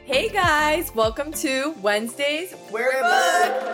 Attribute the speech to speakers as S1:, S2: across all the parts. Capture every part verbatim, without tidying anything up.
S1: Hey guys, welcome to Wednesdays We're a Book.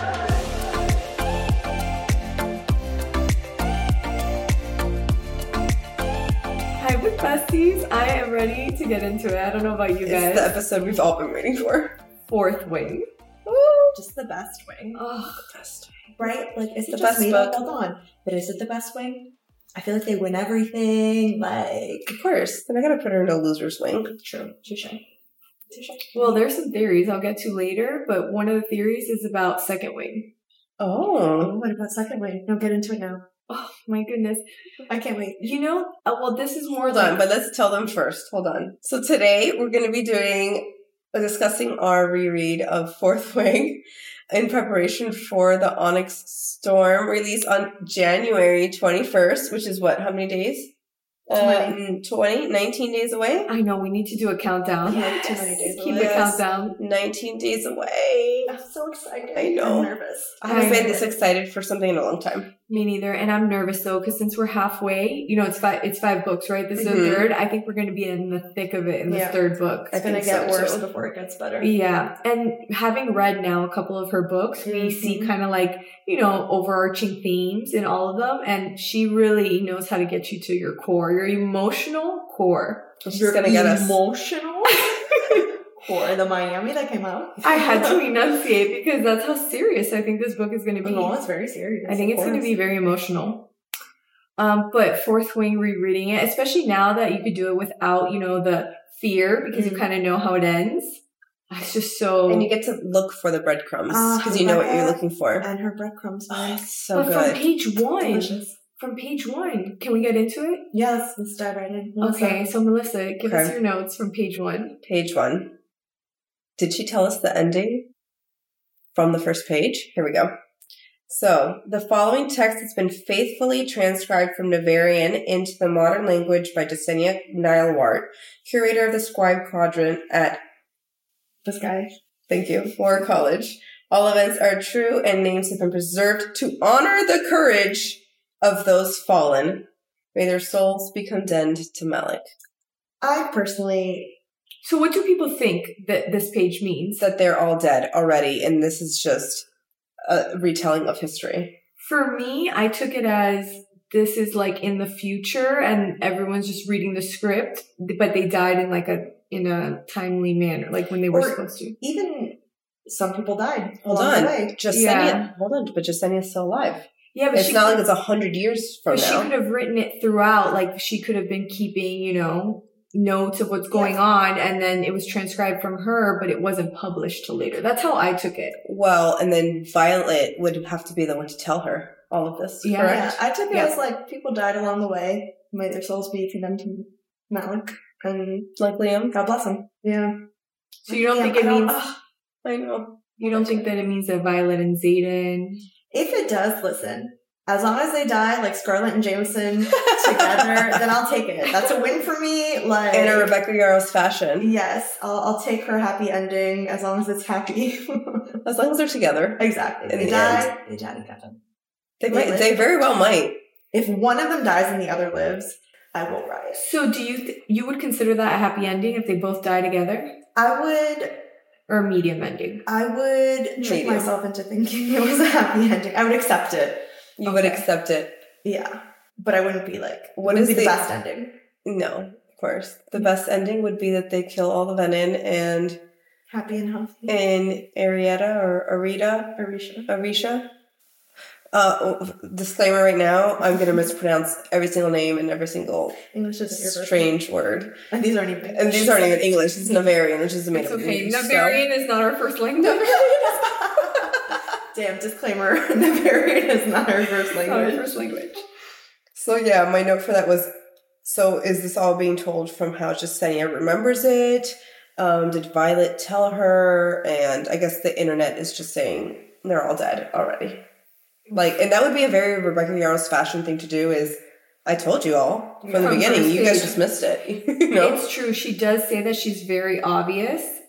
S1: Hi, Book Besties. I am ready to get into it. I don't know about you guys.
S2: It's the episode we've all been waiting for.
S1: Fourth Wing.
S3: Woo! Just the best wing.
S1: Oh, the best wing.
S3: Right? Like, is
S2: the
S3: it
S2: best
S3: just me?
S2: book.
S3: Hold on. But is it the best wing? I feel like they win everything. Like,
S2: Of course. Then I gotta put her in a loser's wing.
S3: true. Touche. Touche.
S1: Well, there's some theories I'll get to later, but one of the theories is about Second Wing.
S2: Oh.
S3: Oh, what about second wing? No, get into it now.
S1: Oh my goodness.
S3: I can't wait.
S1: You know, uh, well, this is more
S2: Hold
S1: like...
S2: on, but let's tell them first. Hold on. So today we're gonna be doing, uh, discussing our reread of Fourth Wing in preparation for the Onyx Storm release on January twenty-first, which is what, how many days? Um, twenty, nineteen days away?
S1: I know, we need to do a countdown.
S3: Yes. Too many days
S1: Keep
S3: away.
S1: the countdown.
S2: nineteen days away.
S3: I'm so excited.
S2: I know.
S3: I'm nervous.
S2: I haven't
S1: I
S2: been
S1: know.
S2: this excited for something in a long time.
S1: Me neither. And I'm nervous though, because since we're halfway, you know, it's five, it's five books, right? This is
S2: Mhm.
S1: the third. I think we're going to be in the thick of it in the
S3: Yeah.
S1: third book.
S2: I
S3: It's gonna
S2: think
S3: get
S2: so,
S3: worse
S2: too.
S3: before it gets better.
S1: Yeah. And having read now a couple of her books, we see
S3: Mhm.
S1: kind of like, you know, overarching themes in all of them. And she really knows how to get you to your core, your emotional core.
S2: She's
S3: Your
S2: gonna get us.
S3: emotional core, the Miami that came out.
S1: I had to enunciate because that's how serious I think this book is going to be.
S3: No, it's very serious.
S1: I think it's going to be very emotional. Um, but Fourth Wing rereading it, especially now that you could do it without, you know, the fear because you
S3: Mhm.
S1: kind of know how it ends. It's just so.
S2: And you get to look for the breadcrumbs
S3: Ah,
S2: because you know what you're
S3: Rebecca.
S2: looking for.
S3: and her breadcrumbs.
S2: Oh,
S3: man.
S2: it's so
S1: but from
S2: good.
S1: page one,
S3: Delicious.
S1: from page one, can we get into it?
S3: Yes, let's dive right in. What's
S1: Okay,
S3: up?
S1: so Melissa, give us
S2: Okay.
S1: your notes from page one.
S2: Page one. Did she tell us the ending from the first page? Here we go. So, the following text has been faithfully transcribed from Navarian into the modern language by Jasenia Nilewart, curator of the Scribe Quadrant at,
S3: This guy.
S2: thank you, War College. All events are true and names have been preserved to honor the courage of those fallen. May their souls be condemned to Malik.
S3: I personally,
S1: So what do people think that this page means?
S2: That they're all dead already, and this is just a retelling of history.
S1: For me, I took it as this is like in the future and everyone's just reading the script, but they died in like a in a timely manner, like when they were
S3: Or-
S1: supposed to.
S3: even some people died
S2: Hold
S3: along
S2: on,
S3: the way.
S2: Jasenia.
S1: Yeah.
S2: Hold on, but Jasenia's still alive.
S1: Yeah, but
S2: It's
S1: she
S2: not
S1: could,
S2: like it's a hundred years from
S1: but she
S2: now.
S1: could have written it throughout. Like she could have been keeping, you know, notes of what's going
S3: Yeah.
S1: on, and then it was transcribed from her, but it wasn't published till later. That's how I took it.
S2: Well, and then Violet would have to be the one to tell her all of this.
S1: Yeah.
S3: Yeah,
S2: Correct.
S3: I took it
S1: Yeah.
S3: as like people died along the way. May their souls be condemned to Malik, and
S2: Like Liam.
S3: God bless them. Yeah.
S1: So you don't
S3: Yeah,
S1: think it
S3: I don't-
S1: means
S3: ugh.
S2: I know.
S1: you don't think that it means that Violet and Xaden.
S3: If it does, listen. As long as they die like Scarlett and Jameson together, then I'll take it. That's a win for me. Like
S2: In a Rebecca Yarros fashion.
S3: yes, I'll, I'll take her happy ending as long as it's happy.
S2: As long as they're together.
S3: Exactly.
S2: In
S3: they
S2: the
S3: died. They died in heaven.
S2: They
S3: Wait,
S2: might, they very well might.
S3: If one of them dies and the other lives, I will riot.
S1: So do you th- you would consider that a happy ending if they both die together,
S3: I would
S1: or a medium ending?
S3: I would trick
S2: Medium.
S3: myself into thinking it was a happy ending. I would accept it.
S2: You would
S3: Okay.
S2: accept it.
S3: Yeah. But I wouldn't be like,
S2: What
S3: wouldn't
S2: is
S3: be the
S2: the-
S3: best ending?
S2: No, of course. The best ending would be that they kill all the Venin and
S3: Happy and healthy.
S2: in Arietta or Arita,
S3: Arisha.
S2: Arisha. Uh, disclaimer right now, I'm going to mispronounce every single name and every single
S3: English isn't your first
S2: strange word.
S3: language. And these aren't even
S2: And these aren't even English. It's Navarian, which is a
S1: It's
S2: made-up
S1: okay.
S2: language. so-
S1: Navarian is not our first language.
S3: Damn, disclaimer. Navarian is not our first
S1: It's not our
S3: language.
S1: first language.
S2: So yeah, my note for that was, so is this all being told from how Jasenia remembers it? Um, did Violet tell her? And I guess the internet is just saying they're all dead already. Like, and that would be a very Rebecca Yarros fashion thing to do is, I told you all from the
S1: From
S2: beginning,
S1: first
S2: you guys
S1: page.
S2: just missed it. You know?
S1: It's true. She does say that she's very obvious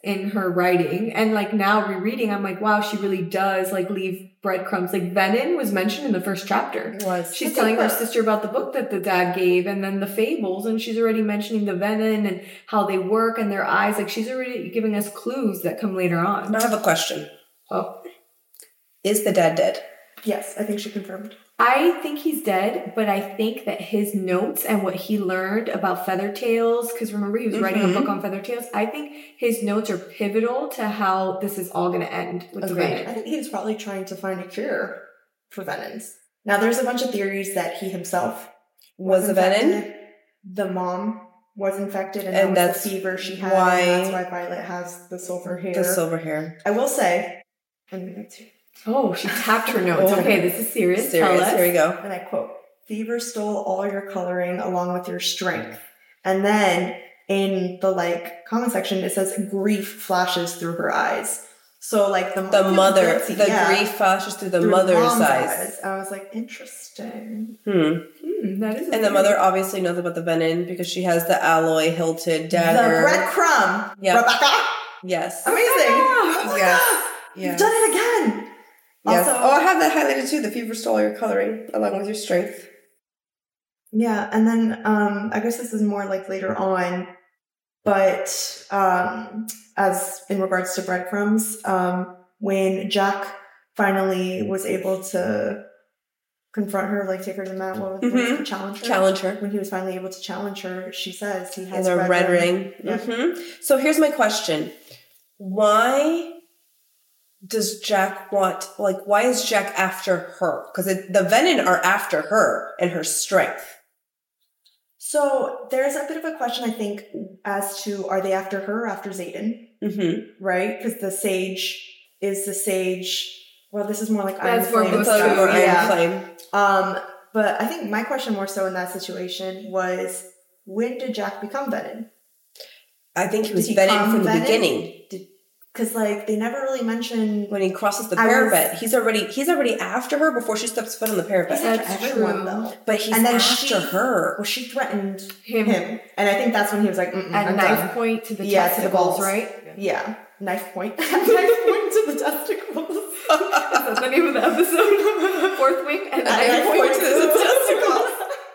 S1: in her writing. And like now rereading, I'm like, wow, she really does like leave breadcrumbs. Like Venin was mentioned in the first chapter.
S2: It was.
S1: She's
S3: That's
S1: telling
S3: like
S1: her
S3: that.
S1: sister about the book that the dad gave, and then the fables, and she's already mentioning the venin and how they work and their eyes. Like she's already giving us clues that come later on.
S2: I have a question.
S1: Oh,
S2: Is the dad dead?
S3: Yes, I think she confirmed.
S1: I think he's dead, but I think that his notes and what he learned about feather tails, because remember he was writing a
S2: Mhm.
S1: book on feather tails. I think his notes are pivotal to how this is all going to end with the
S2: Agreed.
S3: I
S1: venin.
S3: think he was probably trying to find a cure for venins. Now, there's a bunch of theories that he himself
S2: Was a venin?
S3: infected. The mom was infected, and,
S2: And
S3: that was
S2: that's
S3: the fever she had.
S2: why-
S3: and that's why Violet has the silver hair.
S2: The silver hair.
S3: I will say, and
S1: Oh, she tapped her notes.
S2: Oh.
S1: Okay, this is serious.
S2: Serious.
S1: Tell us.
S2: Here we go.
S3: I quote, "Fever stole all your coloring along with your strength." And then in the like comment section, it says grief flashes through her eyes. So like the,
S2: The mother,
S3: guilty,
S2: the
S3: yeah,
S2: grief flashes through the
S3: through
S2: mother's
S3: mom's
S2: eyes.
S3: I was like, interesting.
S2: Hmm.
S1: Hmm, that is a
S2: And the
S1: theory.
S2: mother obviously knows about the venin because she has the alloy hilted dagger.
S3: The breadcrumb.
S2: Yeah.
S3: Rebecca.
S2: Yes.
S3: Amazing. Oh my
S2: Yes.
S3: God.
S2: Yes.
S3: You've done it again.
S2: Yes.
S3: Also-
S2: oh, I have that highlighted too. The fever stole your coloring along with your strength.
S3: Yeah, and then um, I guess this is more like later on, but um, as in regards to breadcrumbs, um, when Jack finally was able to confront her, like take her to the mat, what was
S2: Mhm.
S3: it, challenge her?
S2: Challenge her.
S3: When he was finally able to challenge her, she says he
S2: Has
S3: has
S2: a red,
S3: red
S2: ring.
S3: Yeah.
S2: hmm So here's my question. Why does Jack want, like, why is Jack after her? Because the venin are after her and her strength.
S3: So there's a bit of a question, I think, as to are they after her or after Xaden,
S2: Mm-hmm.
S3: right? Because the sage is the sage. Well, this is more like Iron
S1: That's more
S3: Flame
S1: goes
S2: It's
S3: stuff.
S1: to-
S2: more Iron
S3: Yeah.
S2: Flame.
S3: Um, but I think my question more so in that situation was, when did Jack become Venin?
S2: I think he was
S3: Did he
S2: venin
S3: come
S2: from the
S3: venin?
S2: beginning.
S3: Because like they never really mentioned.
S2: When he crosses the
S3: I was-
S2: parapet, he's already he's already after her before she steps foot on the
S3: He's
S2: parapet.
S1: That's
S3: after everyone
S1: true.
S3: though.
S2: But he's
S3: And then
S2: after
S3: she-
S2: her.
S3: Well, she threatened
S1: Him,
S3: him, and I think that's when he was like, Mm-mm,
S1: at
S3: I'm
S1: knife
S3: done.
S1: point to the
S3: Yeah, to the
S1: testicles,
S3: balls.
S1: right?
S3: Yeah, knife point. knife point to the testicles.
S1: Is that the name of the episode? Fourth wing and
S3: Knife
S1: knife point to the testicles.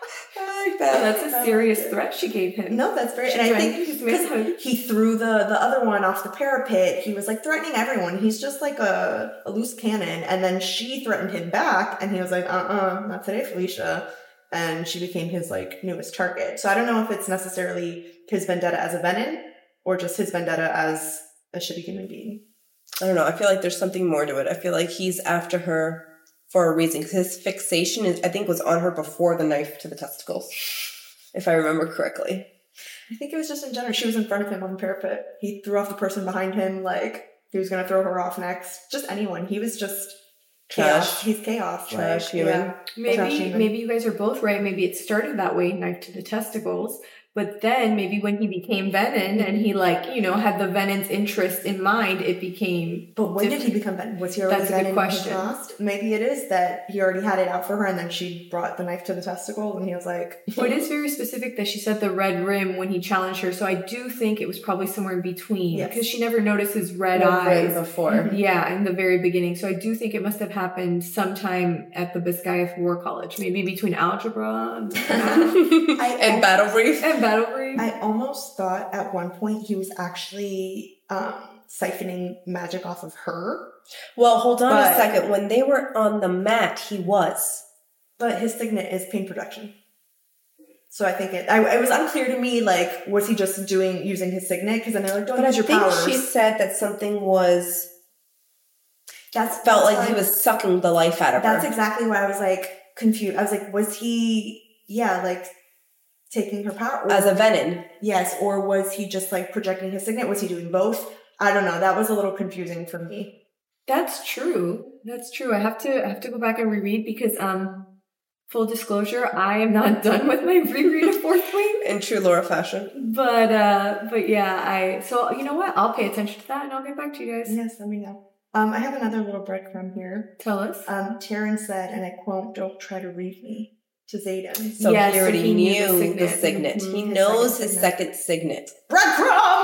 S2: I like that.
S1: That's a serious threat she gave him.
S3: No, that's very.
S1: She
S3: And I
S1: threatened
S3: think
S1: his
S3: because
S1: manhood.
S3: he threw the the other one off the parapet, he was like threatening everyone. He's just like a, a loose cannon. And then she threatened him back, and he was like, "Uh, uh not today, Felicia." And she became his like newest target. So I don't know if it's necessarily his vendetta as a venin or just his vendetta as a shitty human being.
S2: I don't know. I feel like there's something more to it. I feel like he's after her for a reason. 'Cause his fixation, is, I think, was on her before the knife to the testicles, if I remember correctly.
S3: I think it was just in general. She was in front of him on the parapet. He threw off the person behind him, like he was gonna throw her off next. Just anyone. He was just chaos.
S2: Trash.
S3: He's chaos.
S2: Trash
S3: like,
S2: human.
S3: yeah. Trash
S1: Maybe
S3: human.
S1: maybe you guys are both right. Maybe it started that way, knife to the testicles. But then maybe when he became Venin and he like, you know, had the Venin's interest in mind, it became
S3: But when did he
S1: different.
S3: become Venom? Was he already
S1: That's a good
S3: Venom
S1: question.
S3: in his past? Maybe it is that he already had it out for her, and then she brought the knife to the testicle, and he was like,
S1: Well, it is very specific that she said the red rim when he challenged her. So I do think it was probably somewhere in between
S3: Yes.
S1: because she never noticed his red
S2: Red
S1: eyes.
S2: rim before.
S1: Yeah, in the very beginning. So I do think it must have happened sometime at the Biscayeth War College, maybe between algebra and,
S3: I-
S2: and battle brief.
S1: and battle brief.
S3: I almost thought at one point he was actually um, siphoning magic off of her,
S2: Well, hold on
S3: But-
S2: a second. When they were on the mat, he was.
S3: but his signet is pain production. So I think it. I, it was unclear to me, like, was he just doing using his signet? Because then they're like, don't
S2: But I
S3: use your
S2: think
S3: powers.
S2: she said that something was
S3: That's
S2: felt
S3: that's
S2: like he
S3: why-
S2: was sucking the life out of
S3: That's
S2: her.
S3: exactly why I was like confused. I was like, was he? Yeah, like taking her power
S2: As a venin.
S3: Yes, or was he just like projecting his signet? Was he doing both? I don't know. That was a little confusing for me.
S1: That's true. That's true. I have to I have to go back and reread because um full disclosure, I am not done with my reread of Fourth Wing.
S2: In true Laura fashion.
S1: But uh but yeah, I so you know what? I'll pay attention to that and I'll get back to you guys.
S3: Yes, let me know. Um, I have another little breadcrumb here.
S1: Tell us.
S3: Um, Taryn said, and I quote, "Don't try to read me," to Xaden.
S2: So
S1: Yes,
S2: he already
S1: he knew
S2: knew
S1: the
S2: the
S1: signet.
S2: signet.
S3: Mhm,
S2: He
S3: his
S2: knows
S3: second
S2: his
S3: signet.
S2: second signet.
S3: Breadcrumb.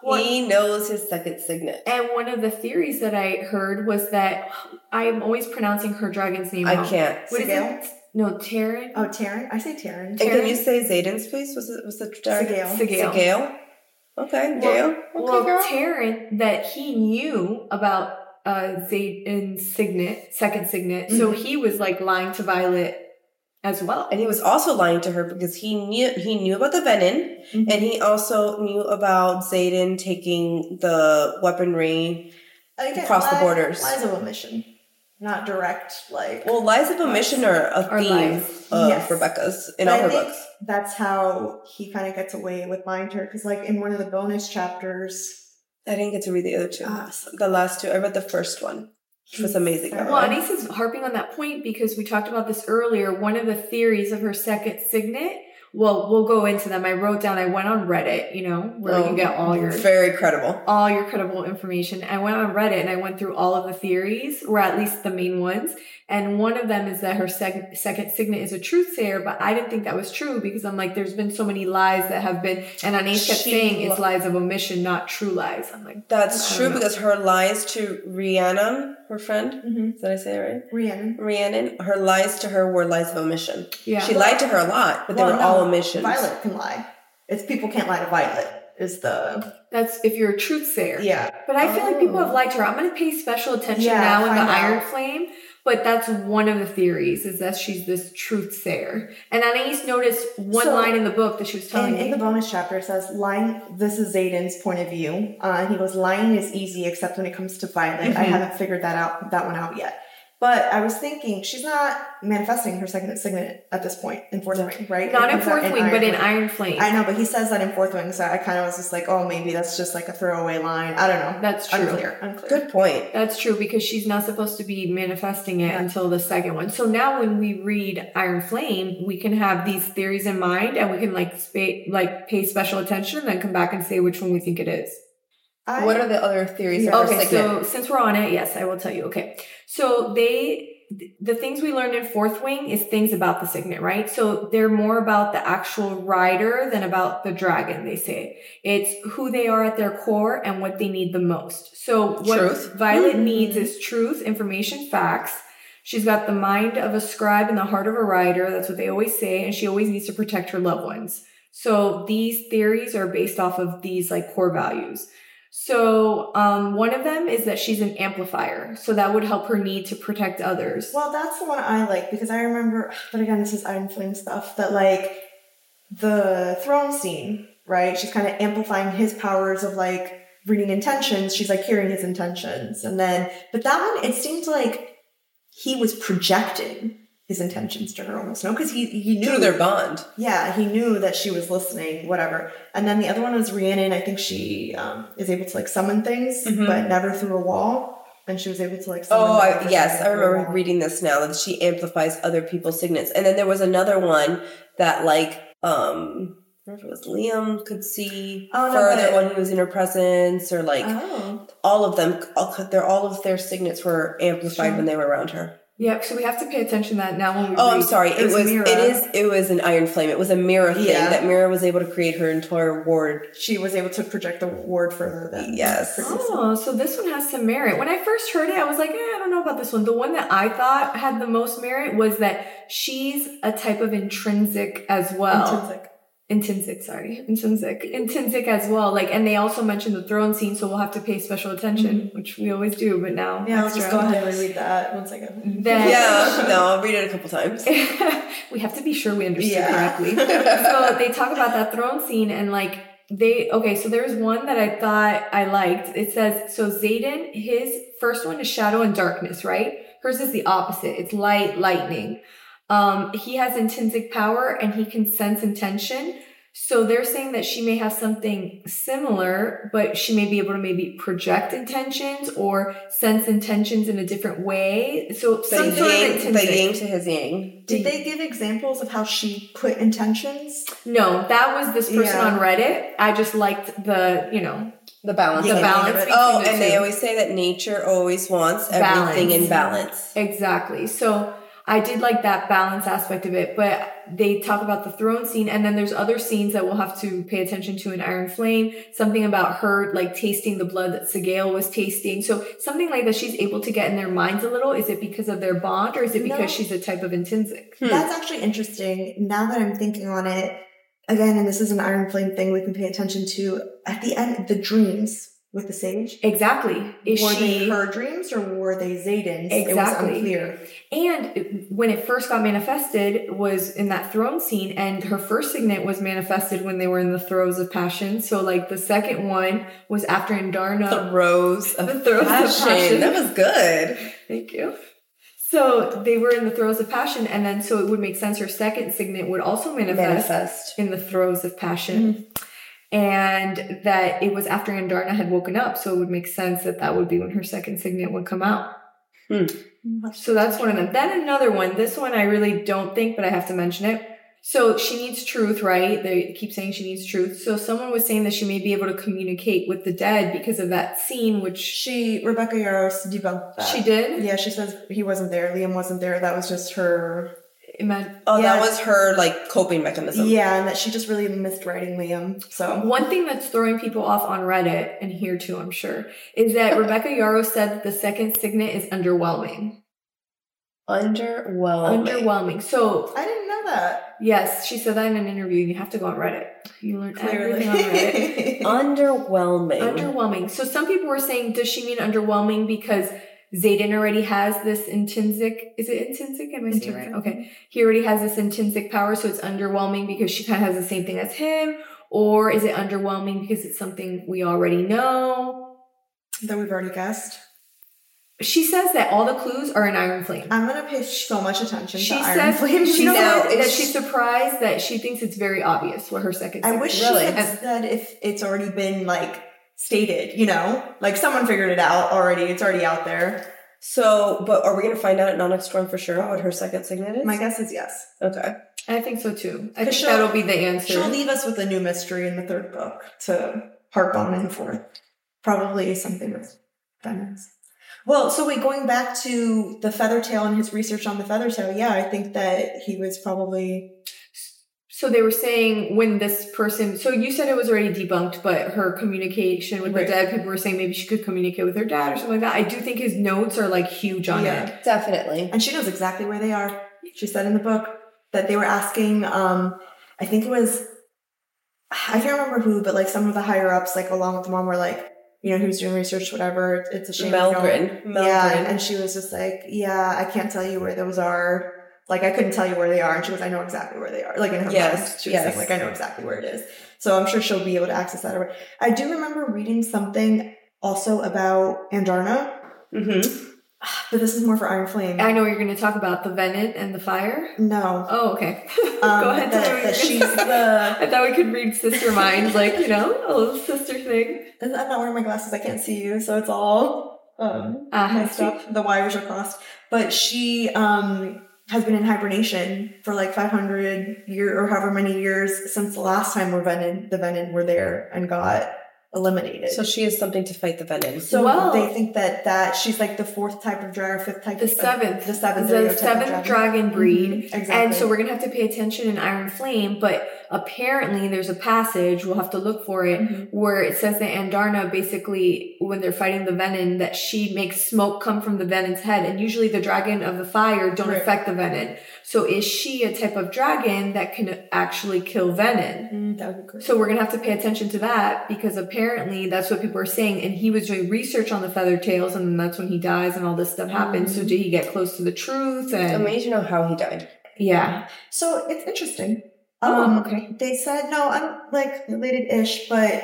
S2: He knows his second signet.
S1: And one of the theories that I heard was that I'm always pronouncing her dragon's name
S2: I
S1: wrong.
S2: can't.
S1: What is
S3: Sigale?
S1: it? No, Taryn.
S3: Oh, Taryn? I say Taryn.
S2: And can you say Zayden's, please? Was it was the dragon?
S3: Sigale.
S1: Sigale.
S2: Sigale. Okay,
S1: Well,
S2: Gale. Okay,
S1: well,
S2: girl.
S1: Taryn, that he knew about uh Zayden's signet, second signet,
S2: Mm-hmm.
S1: so he was like lying to Violet as well.
S2: And he was also lying to her because he knew he knew about the venom,
S1: Mhm.
S2: and he also knew about Zayden taking the weaponry.
S3: Again,
S2: Across the
S3: li-
S2: borders.
S3: Lies of omission. Not direct, like...
S2: Well, lies of omission are a
S1: Or
S2: theme
S1: lies.
S2: of
S3: Yes.
S2: Rebecca's in
S3: But
S2: all
S3: I
S2: her
S3: think
S2: books.
S3: that's how he kind of gets away with lying to her. Because, like, in one of the bonus chapters...
S2: I didn't get to read the other two.
S3: Ah, so
S2: the last two. I read the first one, which was amazing. by the
S1: Well,
S2: way.
S1: Anise is harping on that point because we talked about this earlier. One of the theories of her second signet, well, we'll go into them. I wrote down, I went on Reddit, you know, where
S2: Oh,
S1: you get all your
S2: very credible.
S1: all your credible information. I went on Reddit and I went through all of the theories, or at least the main ones. And one of them is that her sec- second signet is a truth sayer, but I didn't think that was true because I'm like, there's been so many lies that have been, and Anise kept
S2: She
S1: saying it's
S2: lo-
S1: lies of omission, not true lies. I'm like,
S2: That's
S1: I
S2: true
S1: don't know.
S2: because her lies to Rhiannon, her friend,
S3: Mm-hmm.
S2: did I say it right?
S3: Rhiannon.
S2: Rhiannon, her lies to her were lies of omission.
S1: yeah.
S2: She lied to her a lot, but they
S3: Well,
S2: were all
S3: no,
S2: omissions.
S3: Violet can lie. It's people can't lie to Violet, is the...
S1: That's if you're a truth sayer.
S3: Yeah.
S1: But I feel like people
S2: Oh.
S1: have lied to her. I'm going to pay special attention
S3: Yeah,
S1: now in the
S3: find out.
S1: Iron Flame. But that's one of the theories, is that she's this truth sayer. And Anais noticed one
S3: So,
S1: line in the book that she was telling
S3: And in
S1: me.
S3: the bonus chapter, it says, lying, this is Zayden's point of view. Uh, and he goes, lying is easy except when it comes to Violet. I
S1: Mhm.
S3: haven't figured that out, that one out yet. But I was thinking, she's not manifesting her second signet at this point in Fourth Wing, right?
S1: Not
S3: It
S1: in
S3: comes out
S1: Fourth Wing, but in
S3: Flame.
S1: Iron Flame.
S3: I know, but he says that in Fourth Wing, so I kind of was just like, oh, maybe that's just like a throwaway line. I don't know.
S1: That's true.
S3: Unclear. Unclear.
S2: Good point.
S1: That's true, because she's not supposed to be manifesting it
S3: Yeah.
S1: until the second one. So now when we read Iron Flame, we can have these theories in mind and we can like spa- like pay special attention and then come back and say which one we think it is.
S3: I,
S2: What are the other theories
S3: Yeah.
S2: of her
S1: Okay,
S2: signet?
S1: so since we're on it, yes, I will tell you. Okay. So they, the things we learned in Fourth Wing is things about the signet, right? So they're more about the actual rider than about the dragon, they say. It's who they are at their core and what they need the most. So what
S2: Truth.
S1: Violet
S3: Mhm.
S1: needs is truth, information, facts. She's got the mind of a scribe and the heart of a rider. That's what they always say. And she always needs to protect her loved ones. So these theories are based off of these like core values. So um, one of them is that she's an amplifier. So that would help her need to protect others.
S3: Well, that's the one I like because I remember, but again, this is Iron Flame stuff, that like the throne scene, right? She's kind of amplifying his powers of like reading intentions. She's like hearing his intentions. And then, but that one, it seemed like he was projecting his intentions to her almost, no? Because he, he knew
S2: Through their bond.
S3: Yeah, he knew that she was listening, whatever. And then the other one was Rhiannon. I think she um, is able to like summon things,
S2: Mhm.
S3: but never through a wall. And she was able to like summon
S2: Oh,
S3: them
S2: I,
S3: over
S2: yes,
S3: something
S2: I
S3: through a
S2: remember
S3: wall.
S2: reading this now that she amplifies other people's signets. And then there was another one that like, um, I don't know if it was Liam could see
S3: Oh, no,
S2: further
S3: but-
S2: when he was in her presence, or like
S3: Oh.
S2: all of them, all, they're, all of their signets were amplified
S3: Sure.
S2: when they were around her.
S1: Yeah, so we have to pay attention to that now when we
S2: Oh,
S1: read.
S2: I'm sorry. It was,
S1: Mira.
S2: it is, it was an Iron Flame. It was a Mira thing
S3: Yeah.
S2: that Mira was able to create her entire ward.
S3: She was able to project the ward further than
S2: Yes.
S3: previously.
S1: Oh, so this one has some merit. When I first heard it, I was like, eh, I don't know about this one. The one that I thought had the most merit was that she's a type of intrinsic as well.
S3: Intrinsic.
S1: Intrinsic, sorry. Intrinsic. Intrinsic as well. Like, and they also mentioned the throne scene, so we'll have to pay special attention, which we always do, but now.
S3: Yeah, let's
S1: extra.
S3: just go ahead and reread that one second.
S1: Then-
S2: Yeah, no, I'll read it a couple times.
S1: we have to be sure we understood
S3: Yeah.
S1: correctly. So they talk about that throne scene and like they, okay, so there's one that I thought I liked. It says, so Zayden, his first one is shadow and darkness, right? Hers is the opposite. It's light, lightning. Um, he has intrinsic power and he can sense intention. So they're saying that she may have something similar, but she may be able to maybe project intentions or sense intentions in a different way. So
S2: The
S1: some sort of
S2: yang, the
S1: intrinsic.
S2: yang to his yang.
S3: Did they give examples of how she put intentions?
S1: No, that was this person
S3: Yeah.
S1: on Reddit. I just liked the, you know,
S2: The balance.
S1: the
S3: Yeah,
S1: balance.
S3: yeah,
S1: between
S2: Oh,
S1: the
S2: and they
S1: two.
S2: always say that nature always wants everything
S1: Balance.
S2: in balance.
S1: Exactly. So I did like that balance aspect of it, but they talk about the throne scene, and then there's other scenes that we'll have to pay attention to in Iron Flame. Something about her like tasting the blood that Sigale was tasting. So something like that she's able to get in their minds a little. Is it because of their bond, or is it because
S3: No.
S1: she's a type of intrinsic?
S3: Hmm. That's actually interesting. Now that I'm thinking on it, again, and this is an Iron Flame thing we can pay attention to, at the end, the dreams with the sage.
S1: Exactly. Is
S3: were
S1: she
S3: they her dreams or were they Xaden's?
S1: Exactly.
S3: It was unclear.
S1: And when it first got manifested was in that throne scene, and her first signet was manifested when they were in the throes of passion. So like the second one was after Andarna.
S2: Throes of
S1: The throes of
S2: passion.
S1: passion.
S2: That was good.
S1: Thank you. So they were in the throes of passion, and then so it would make sense her second signet would also manifest,
S2: Manifest.
S1: in the throes of passion.
S3: Mm-hmm.
S1: And that it was after Andarna had woken up, so it would make sense that that would be when her second signet would come out.
S2: Hmm.
S1: So that's one of them. Then another one. This one I really don't think, but I have to mention it. So she needs truth, right? They keep saying she needs truth. So someone was saying that she may be able to communicate with the dead because of that scene, which
S3: She, Rebecca Yarros debunked that.
S1: she did.
S3: Yeah, she says he wasn't there. Liam wasn't there. That was just her.
S1: It meant
S2: Oh,
S3: Yeah.
S2: that was her like coping mechanism.
S3: Yeah, and that she just really missed writing Liam. So
S1: one thing that's throwing people off on Reddit, and here too, I'm sure, is that Rebecca Yarros said that the second signet is underwhelming.
S2: Underwhelming.
S1: Underwhelming. So
S3: I didn't know that.
S1: yes, she said that in an interview. You have to go on Reddit. You learn
S3: Clearly.
S1: everything on Reddit.
S2: Underwhelming.
S1: Underwhelming. So some people were saying, does she mean underwhelming because Xaden already has this intrinsic, is it intrinsic? Am I saying it right? Okay. He already has this intrinsic power, so it's underwhelming because she kind of has the same thing as him? Or is it underwhelming because it's something we already know?
S3: That we've already guessed.
S1: She says that all the clues are in Iron Flame.
S3: I'm gonna pay so much attention
S1: She
S3: to Iron
S1: says
S3: Flame.
S1: she
S2: Now,
S1: said that
S2: it's-
S1: she's surprised that she thinks it's very obvious what her second
S3: I
S1: signet
S3: wish
S1: is.
S3: she
S2: Really?
S3: had said if it's already been like stated, you know, like someone figured it out already. It's already out there.
S2: So, but are we going to find out at Non-X Storm for sure what her second signet is?
S3: My guess is yes.
S2: Okay.
S1: I think so too. I think
S3: she'll-
S1: that'll be the answer.
S3: She'll leave us with a new mystery in the third book to harp on and forth. Probably something with Venice. Well, so wait, going back to the Feathertail and his research on the Feathertail, yeah, I think that he was probably
S1: So they were saying when this person, so you said it was already debunked, but her communication with
S3: Right.
S1: the dead, people were saying maybe she could communicate with her dad or something like that. I do think his notes are like huge on
S3: Yeah.
S1: it.
S2: Definitely.
S3: and she knows exactly where they are. She said in the book that they were asking, um, I think it was, I can't remember who, but like some of the higher ups, like along with the mom, were like, you know, who's doing research, whatever. It's a shame. you know.
S2: Melgren. Melgren.
S3: Yeah, and she was just like, yeah, I can't tell you where those are. Like, I couldn't tell you where they are. And she goes, I know exactly where they are. Like, in her
S2: Yes,
S3: mind, she was
S2: yes.
S3: saying, like, I know exactly where it is. So I'm sure she'll be able to access that. I do remember reading something also about Andarna,
S2: Mm-hmm.
S3: but this is more for Iron Flame.
S1: I know you're going to talk about the Venom and the fire.
S3: no.
S1: Oh, okay.
S3: Um,
S1: Go ahead.
S3: that,
S1: tell me what
S3: that
S1: you're
S3: she's
S1: gonna say.
S3: the...
S1: I thought we could read sister minds, like, you know, a little sister thing.
S3: I'm not wearing my glasses. I can't see you. So it's all um,
S1: Ah,
S3: messed up. The wires are crossed. But she um, has been in hibernation for like five hundred years or however many years since the last time where Venom, the Venom were there and got eliminated.
S2: So she has something to fight the venom.
S3: So
S1: Well-
S3: they think that that she's like the fourth type of dragon, or fifth type
S1: The
S3: of
S1: seventh.
S3: the seventh, there you
S1: The
S3: go, type of
S1: seventh dragon breed.
S3: Mhm, exactly.
S1: And so we're going to have to pay attention in Iron Flame, but apparently there's a passage, we'll have to look for it,
S3: Mhm.
S1: where it says that Andarna basically, when they're fighting the Venom, that she makes smoke come from the Venom's head. And usually the dragon of the fire don't
S3: Right.
S1: affect the Venom. So is she a type of dragon that can actually kill Venom?
S3: Mm, that would be great.
S1: So we're going to have to pay attention to that because apparently that's what people are saying. And he was doing research on the Feathertails and then that's when he dies and all this stuff happens. So
S3: Mhm.
S1: did he get close to the truth? And
S2: Amazing to know how he died.
S1: yeah.
S3: So it's interesting.
S1: Oh,
S3: Um,
S1: okay.
S3: They said, no, I'm like related-ish, but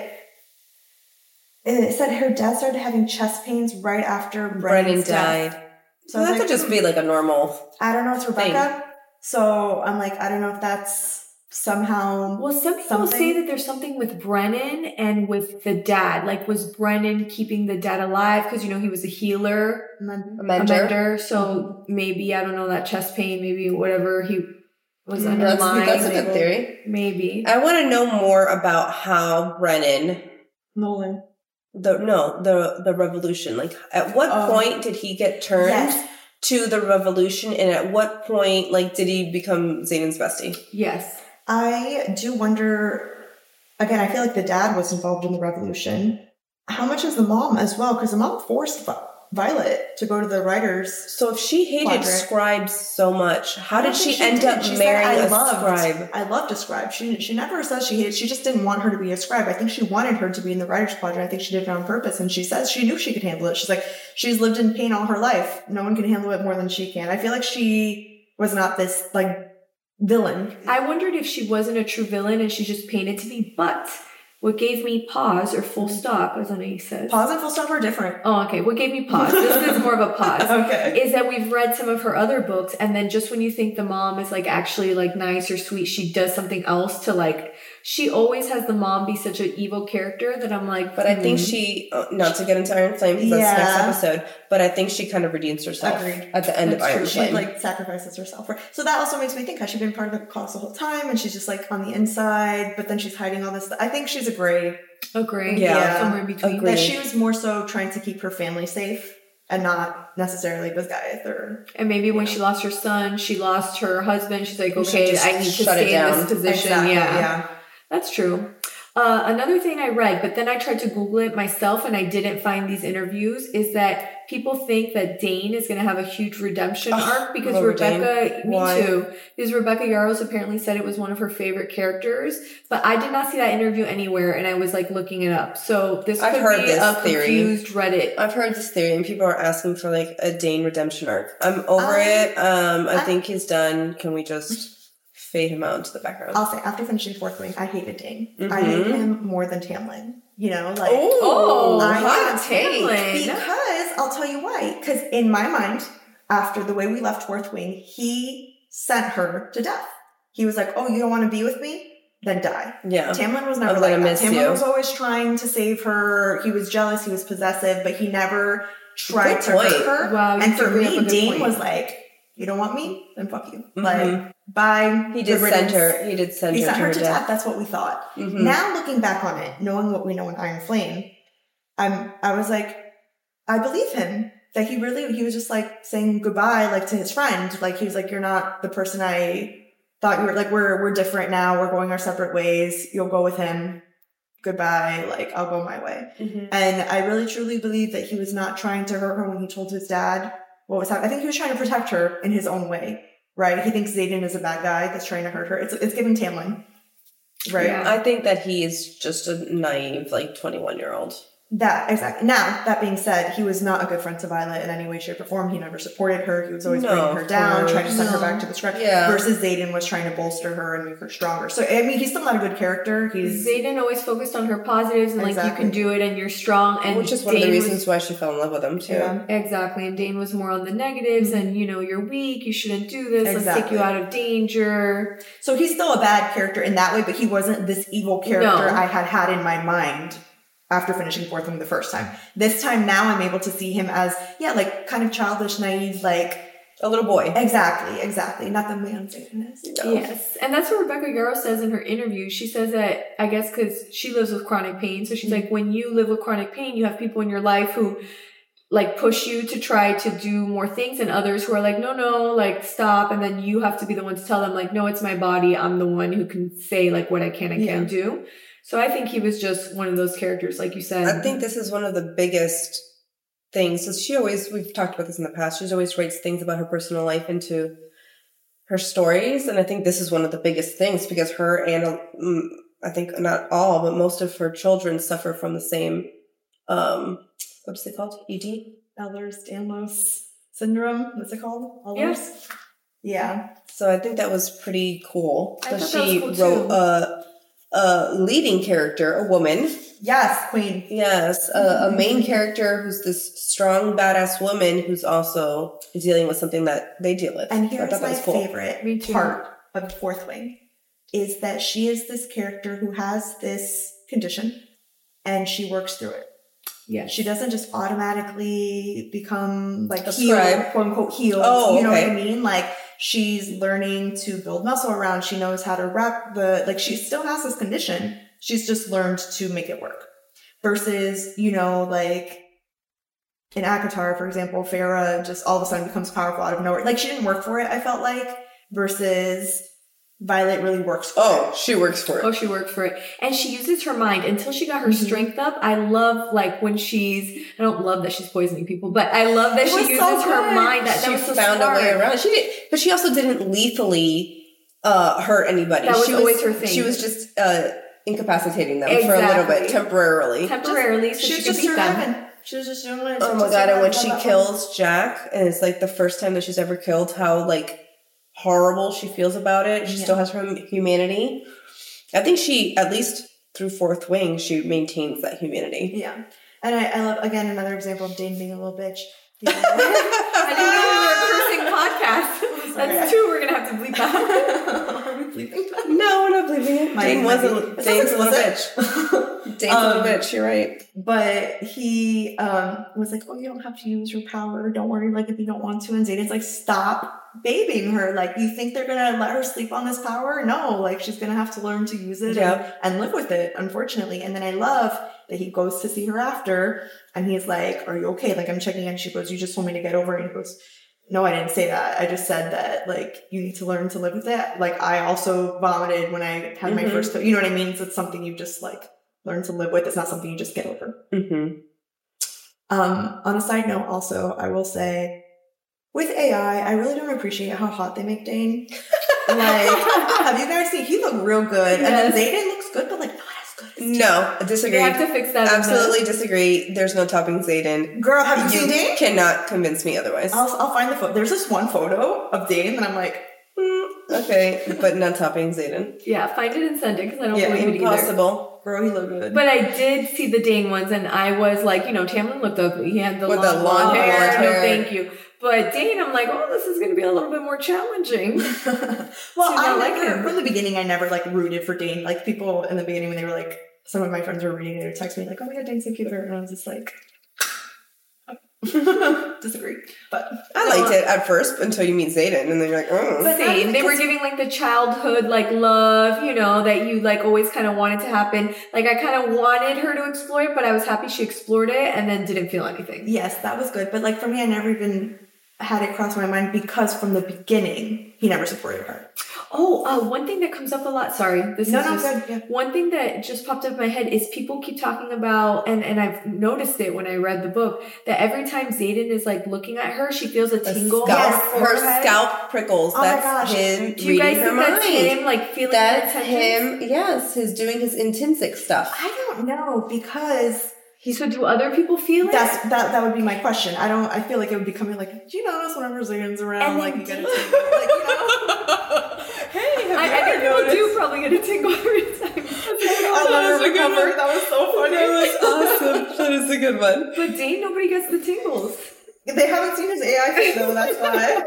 S3: it said her dad started having chest pains right after
S2: Brennan
S3: Brennan's death.
S2: died.
S3: So
S2: So
S3: I
S2: that
S3: was
S2: could
S3: like,
S2: just be like a normal.
S3: I don't know, it's Rebecca. So I'm like, I don't know if that's somehow.
S1: Well, some people
S3: Something-
S1: say that there's something with Brennan and with the dad. Like, was Brennan keeping the dad alive? Because, you know, he was a healer,
S2: A
S1: a
S2: mentor.
S1: mender. So maybe, I don't know, that chest pain, maybe whatever he was
S3: Mm,
S2: That's,
S1: underlying.
S2: that's a good theory.
S1: Maybe.
S2: I want to know more about how Brennan,
S3: Nolan.
S2: the no, the the revolution. Like, at what
S3: Oh.
S2: point did he get turned?
S3: Yes.
S2: to the revolution, and at what point, like, did he become Xaden's bestie?
S1: Yes.
S3: I do wonder, again, I feel like the dad was involved in the revolution. How much is the mom as well? Because the mom forced Violet to go to the writers.
S2: So if she hated
S3: quadrant.
S2: scribes so much, how
S3: I don't
S2: did
S3: think
S2: she, end
S3: did.
S2: up
S3: She
S2: marrying
S3: said,
S2: a
S3: I loved,
S2: scribe?
S3: I loved a scribe. She she never says she hated. She just didn't want her to be a scribe. I think she wanted her to be in the writers' quadrant. I think she did it on purpose. And she says she knew she could handle it. She's like, she's lived in pain all her life. No one can handle it more than she can. I feel like she was not this like villain.
S1: I wondered if she wasn't a true villain and she's just painted to be, but what gave me pause or full stop, as Anaïs says.
S3: Pause and full stop are different.
S1: Oh, okay. What gave me pause? This is more of a pause.
S3: Okay.
S1: Is that we've read some of her other books, and then just when you think the mom is like actually like nice or sweet, she does something else to like. She always has the mom be such an evil character that I'm like.
S2: But I think
S1: hmm.
S2: she, uh, not to get into Iron Flame because that's
S3: Yeah.
S2: next episode, but I think she kind of redeems herself
S3: Agreed.
S2: at the end
S1: That's
S2: of Iron
S1: true.
S3: She
S2: Flame.
S3: like sacrifices herself for. So that also makes me think, has she been part of the cause the whole time? And she's just like on the inside, but then she's hiding all this stuff. I think she's a gray.
S1: Agree.
S2: Yeah.
S1: Somewhere in between.
S2: Agreed.
S3: That she was more so trying to keep her family safe and not necessarily Goliath or.
S1: And maybe when
S3: Yeah.
S1: she lost her son, she lost her husband. She's like,
S2: We should
S1: okay,
S2: just
S1: I need to
S2: shut it
S1: stay in
S2: down.
S1: this position.
S3: Exactly,
S1: yeah.
S3: yeah.
S1: That's true. Uh, another thing I read, but then I tried to Google it myself and I didn't find these interviews, is that people think that Dane is going to have a huge redemption
S2: Ugh,
S1: arc because
S2: Lower
S1: Rebecca,
S2: Dane.
S1: me
S2: Why?
S1: too, because Rebecca Yarros apparently said it was one of her favorite characters, but I did not see that interview anywhere and I was like looking it up. So this
S2: I've
S1: could
S2: heard
S1: be
S2: this
S1: a
S2: theory.
S1: confused Reddit.
S2: I've heard this theory, and people are asking for like a Dane redemption arc. I'm over
S3: Um,
S2: it. Um, I
S3: I'm-
S2: think he's done. Can we just fade him out into the background?
S3: I'll say, after finishing Fourth Wing, I hated Dane. I
S2: Mhm.
S3: hated him more than Tamlin. You know, like.
S1: Oh,
S3: I
S1: hot
S3: have
S1: Tamlin.
S3: Because, I'll tell you why. Because in my mind, after the way we left Fourth Wing, he sent her to death. He was like, oh, you don't want to be with me? Then die.
S2: Yeah.
S3: Tamlin was never
S2: I'm
S3: like
S2: gonna
S3: that.
S2: miss
S3: Tamlin
S2: you.
S3: was always trying to save her. He was jealous. He was possessive, but he never tried
S2: Good
S3: to
S2: point.
S3: hurt her.
S1: Wow, you
S3: And for
S1: do bring up a
S3: me,
S1: good
S3: Dane
S1: point.
S3: was like, you don't want me? Then fuck you.
S2: Mhm.
S3: Like, bye.
S2: He did
S3: Good
S2: send
S3: riddance.
S2: her. He did send
S3: He
S2: her
S3: sent
S2: to
S3: her
S2: her
S3: to
S2: death.
S3: death. That's what we thought.
S2: Mhm.
S3: Now looking back on it, knowing what we know in Iron Flame, I'm I was like, I believe him. That he really he was just like saying goodbye like to his friend. Like he was like, you're not the person I thought you were. Like we're we're different now. We're going our separate ways. You'll go with him. Goodbye. Like I'll go my way.
S2: Mhm.
S3: And I really truly believe that he was not trying to hurt her when he told his dad what was happening. I think he was trying to protect her in his own way. Right? He thinks Xaden is a bad guy that's trying to hurt her. It's it's giving Tamlin. Right?
S1: Yeah.
S2: I think that he is just a naive, like twenty-one year old.
S3: That, exactly. Now, that being said, he was not a good friend to Violet in any way, shape, or form. He never supported her. He was always
S2: No,
S3: bringing her
S2: of
S3: down,
S2: course.
S3: trying to send her
S1: No.
S3: back to the scratch.
S2: Yeah.
S3: Versus Xaden was trying to bolster her and make her stronger. So, I mean, he's still not a good character. He's...
S1: Zayden always focused on her positives and like you
S3: Exactly.
S1: can do it and you're strong. And
S2: Which is one of the
S1: Dane was-
S2: reasons why she fell in love with him too.
S3: Yeah.
S1: Exactly. And Dane was more on the negatives and, you know, you're weak, you shouldn't do this, let's take
S3: Exactly.
S1: you out of danger.
S3: So he's still a bad character in that way, but he wasn't this evil character
S1: No.
S3: I had had in my mind after finishing Fourth Wing the first time. This time now I'm able to see him as, yeah, like kind of childish, naive, like...
S2: A little boy.
S3: Exactly, exactly. Not the man Xaden is.
S2: No.
S1: Yes. And that's what Rebecca Yarros says in her interview. She says that, I guess because she lives with chronic pain. So she's like, when you live with chronic pain, you have people in your life who like push you to try to do more things and others who are like, no, no, like stop. And then you have to be the one to tell them like, no, it's my body. I'm the one who can say like what I can and
S3: Yeah.
S1: can't do. So I think he was just one of those characters, like you said.
S2: I think this is one of the biggest things. So she always, we've talked about this in the past, she always writes things about her personal life into her stories. And I think this is one of the biggest things because her and mm, I think not all, but most of her children suffer from the same, um, what's it called? E D?
S3: Ehlers-Danlos syndrome. What's it called? Ehlers? Yeah.
S2: So I think that was pretty cool.
S1: I
S2: that
S1: thought that
S2: she
S1: was cool,
S2: wrote
S1: too.
S2: a, a leading character, a woman.
S3: Yes, Queen.
S2: Yes, a, a main character who's this strong, badass woman who's also dealing with something that they deal with.
S3: And
S2: So I
S3: here's
S2: thought that
S3: my
S2: was cool.
S3: favorite
S1: Me too.
S3: part of Fourth Wing is that she is this character who has this condition and she works through it.
S1: Yes.
S3: She doesn't just automatically become like
S2: A
S3: healed,
S2: scribe.
S3: quote unquote healed.
S2: Oh,
S3: you know
S2: okay.
S3: what I mean? Like she's learning to build muscle around. She knows how to wrap the, like she still has this condition. She's just learned to make it work. Versus, you know, like in ACOTAR, for example, Farah just all of a sudden becomes powerful out of nowhere. Like, she didn't work for it, I felt like, versus Violet really works for
S2: Oh,
S3: it.
S2: she works for it.
S1: Oh, she worked for it. And she uses her mind until she got her
S3: Mhm.
S1: strength up. I love, like, when she's, I don't love that she's poisoning people, but I love that
S3: It
S1: she
S3: was
S1: uses
S3: so
S1: her
S3: good.
S1: mind. That, that
S2: She
S1: was so
S2: found
S1: smart.
S2: a way around. She did, but she also didn't lethally uh, hurt anybody.
S1: That was
S2: she
S1: always her thing.
S2: She was just uh, incapacitating them for a little
S1: Exactly.
S2: bit, temporarily.
S1: Temporarily, so
S3: She
S1: she,
S3: was
S1: could
S3: just
S1: beat them.
S3: surviving. She was just doing what it
S2: Oh
S3: took
S2: my
S3: to
S2: god! And
S3: survive
S2: when
S3: for
S2: she
S3: that
S2: kills Jack, and it's like the first time that she's ever killed, how like horrible she feels about it. She
S3: Yeah.
S2: still has her humanity. I think she, at least through Fourth Wing, she maintains that humanity.
S3: Yeah. And I, I love, again, another example of Dane being a little bitch. You know?
S1: I didn't know we were a cursing podcast.
S3: Sorry.
S1: That's two we're going to have to bleep out.
S3: Are we bleeping that?
S2: No, we're not believing it.
S3: My-
S2: Dane
S3: my
S2: was a
S3: baby.
S2: Dane's a little
S3: It's
S2: bitch. Dane's a little
S3: Um,
S2: bitch. You're right.
S3: But he um, was like, oh, you don't have to use your power. Don't worry, like, if you don't want to. And Zayden's like, stop babying her. Like, you think they're going to let her sleep on this power? No, like, she's going to have to learn to use it
S2: Yeah.
S3: and, and live with it, unfortunately. And then I love that he goes to see her after, and he's like, are you okay? Like, I'm checking in. She goes, you just told me to get over it. And he goes, no, I didn't say that. I just said that, like, you need to learn to live with it. Like, I also vomited when I had my
S2: Mhm.
S3: first, you know what I mean? So it's something you just, like, learn to live with. It's not something you just get over.
S2: Mm-hmm.
S3: Um, on a side note, also, I will say, with A I, I really don't appreciate how hot they make Dane. Like, have you guys seen? He looked real good, and then
S1: Yes.
S3: Zayden looks good, but like not as good. As Dane.
S2: No, I
S1: They
S2: disagree.
S1: have to fix that. in the-
S2: Absolutely disagree. There's no topping Zayden.
S3: Girl, have you, seen
S2: You
S3: Dane?
S2: cannot convince me otherwise.
S3: I'll I'll find the photo. There's this one photo of Dane, and I'm like,
S2: Mm, okay, but not topping Zayden.
S1: Yeah, find it and send it because I don't
S2: Yeah,
S1: believe it either.
S2: impossible.
S3: girl, he looked good.
S1: But I did see the Dane ones, and I was like, you know, Tamlin looked ugly. He had the
S2: With
S1: long,
S2: the long
S1: blonde hair.
S2: blonde
S1: No,
S2: hair.
S1: thank you. But Dane, I'm like, oh, this is going to be a little bit more challenging.
S3: well,
S1: So
S3: I
S1: I like
S3: never,
S1: him.
S3: from the beginning, I never like rooted for Dane. Like people in the beginning when they were like, some of my friends were reading, they would text me like, "Oh my god, Dane's so cute," and I was just like, disagree. But
S2: I liked it at first until you meet Zayden, and then you're like, oh.
S3: But-
S1: Same. They were
S3: because-
S1: giving like the childhood like love, you know, that you like always kind of wanted to happen. Like I kind of wanted her to explore it, but I was happy she explored it and then didn't feel anything.
S3: yes, that was good. But like for me, I never even had it cross my mind because from the beginning, he never supported her.
S1: Oh, uh, one thing that comes up a lot. Sorry, this
S3: No,
S1: is
S3: no,
S1: just,
S3: good. Yeah.
S1: one thing that just popped up in my head is people keep talking about, and, and I've noticed it when I read the book, that every time Zayden is like looking at her, she feels a
S2: The
S1: tingle.
S2: scalp,
S1: on
S3: Yes,
S1: her,
S2: her
S1: forehead.
S2: scalp prickles.
S3: Oh my
S2: That's
S3: gosh.
S2: him
S1: Do you guys
S2: reading her
S1: think that's
S2: mind.
S1: him like feeling
S2: That's
S1: her intentions?
S2: him. Yes, he's doing his intrinsic stuff.
S3: I don't know because
S1: So do other people feel it?
S3: that's that that would be my question. I don't. I feel like it would be coming like, do you notice whenever Zayden's around,
S1: And
S3: like
S1: then
S3: you get a
S1: do-
S3: tingle, like you know?
S2: Hey, have
S1: I, I think people do probably get a tingle every time.
S3: I'll never
S2: was a good
S3: recover.
S2: one.
S3: That was so funny.
S2: That was awesome. That is a good one.
S1: But Dane, nobody gets the tingles.
S3: They haven't seen his A I face though. That's why.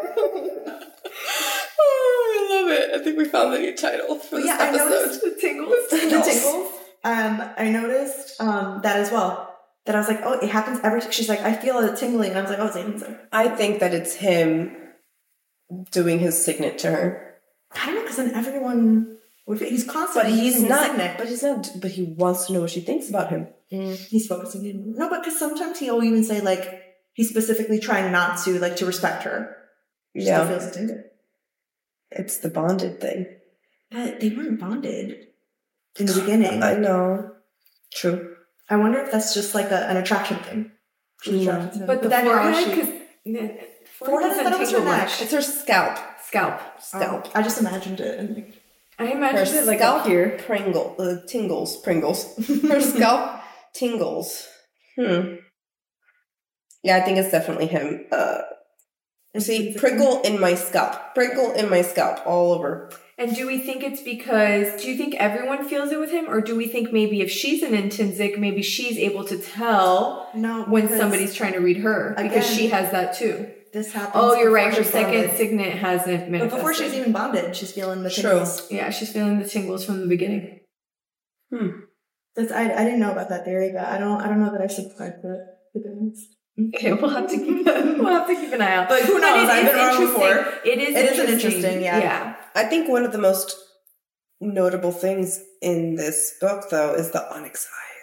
S2: Oh, I love it. I think we found the new title for
S3: But
S2: this
S3: yeah, I
S2: episode.
S3: noticed
S1: The tingles.
S3: the tingles. Um, I noticed um that as well. That I was like, oh, it happens every. She's like, I feel it tingling, and I was like, oh, Zayden's there.
S2: I think that it's him doing his signet to her.
S3: I don't know, because then everyone would. He's
S2: But
S3: constantly.
S2: he's
S3: using his
S2: not.
S3: signet.
S2: But he's not. But he wants to know what she thinks about him.
S3: He's focusing in. No, but because sometimes he'll even say like he's specifically trying not to like to respect her. She
S2: Yeah.
S3: still feels a tingle.
S2: It's the bonded thing.
S3: But they weren't bonded in the beginning.
S2: I
S3: I,
S2: know. True.
S3: wonder if that's just like a, an attraction thing. She's
S2: No.
S3: attracted to him.
S1: But the
S3: then how
S1: forehead,
S3: she-
S1: because
S3: Forehead, I thought it was her neck.
S2: It's her scalp.
S1: Scalp.
S2: Scalp.
S3: Oh, I just imagined it. And like,
S1: I
S2: Her
S1: imagined it like
S2: scalp
S1: up here.
S2: Pringle, uh, tingles, Pringles. Her scalp tingles. Hmm. Yeah, I think it's definitely him. Uh, see, prickle in my scalp. Prickle in my scalp all over.
S1: And do we think it's because, do you think everyone feels it with him? Or do we think maybe if she's an intrinsic, maybe she's able to tell
S3: no,
S1: when
S3: because
S1: somebody's trying to read her? Because
S3: Again,
S1: she has that too.
S3: This happens.
S1: Oh, you're right. Her
S3: before she's
S1: second
S3: bonded.
S1: signet hasn't
S3: But
S1: manifested.
S3: before she's even bonded, she's feeling the
S2: True.
S3: tingles.
S1: Yeah, she's feeling the tingles from the beginning.
S2: Hmm.
S3: That's I, I didn't know about that theory, but I don't I don't know that I subscribe to the things.
S1: Okay, we'll have to keep we'll have to keep an eye out.
S3: But who knows?
S1: it
S3: I've
S1: is
S3: been wrong
S1: interesting.
S3: before.
S1: It is
S3: It is an
S1: interesting.
S3: interesting, yeah.
S1: Yeah.
S2: I think one of the most notable things in this book, though, is the onyx eyes.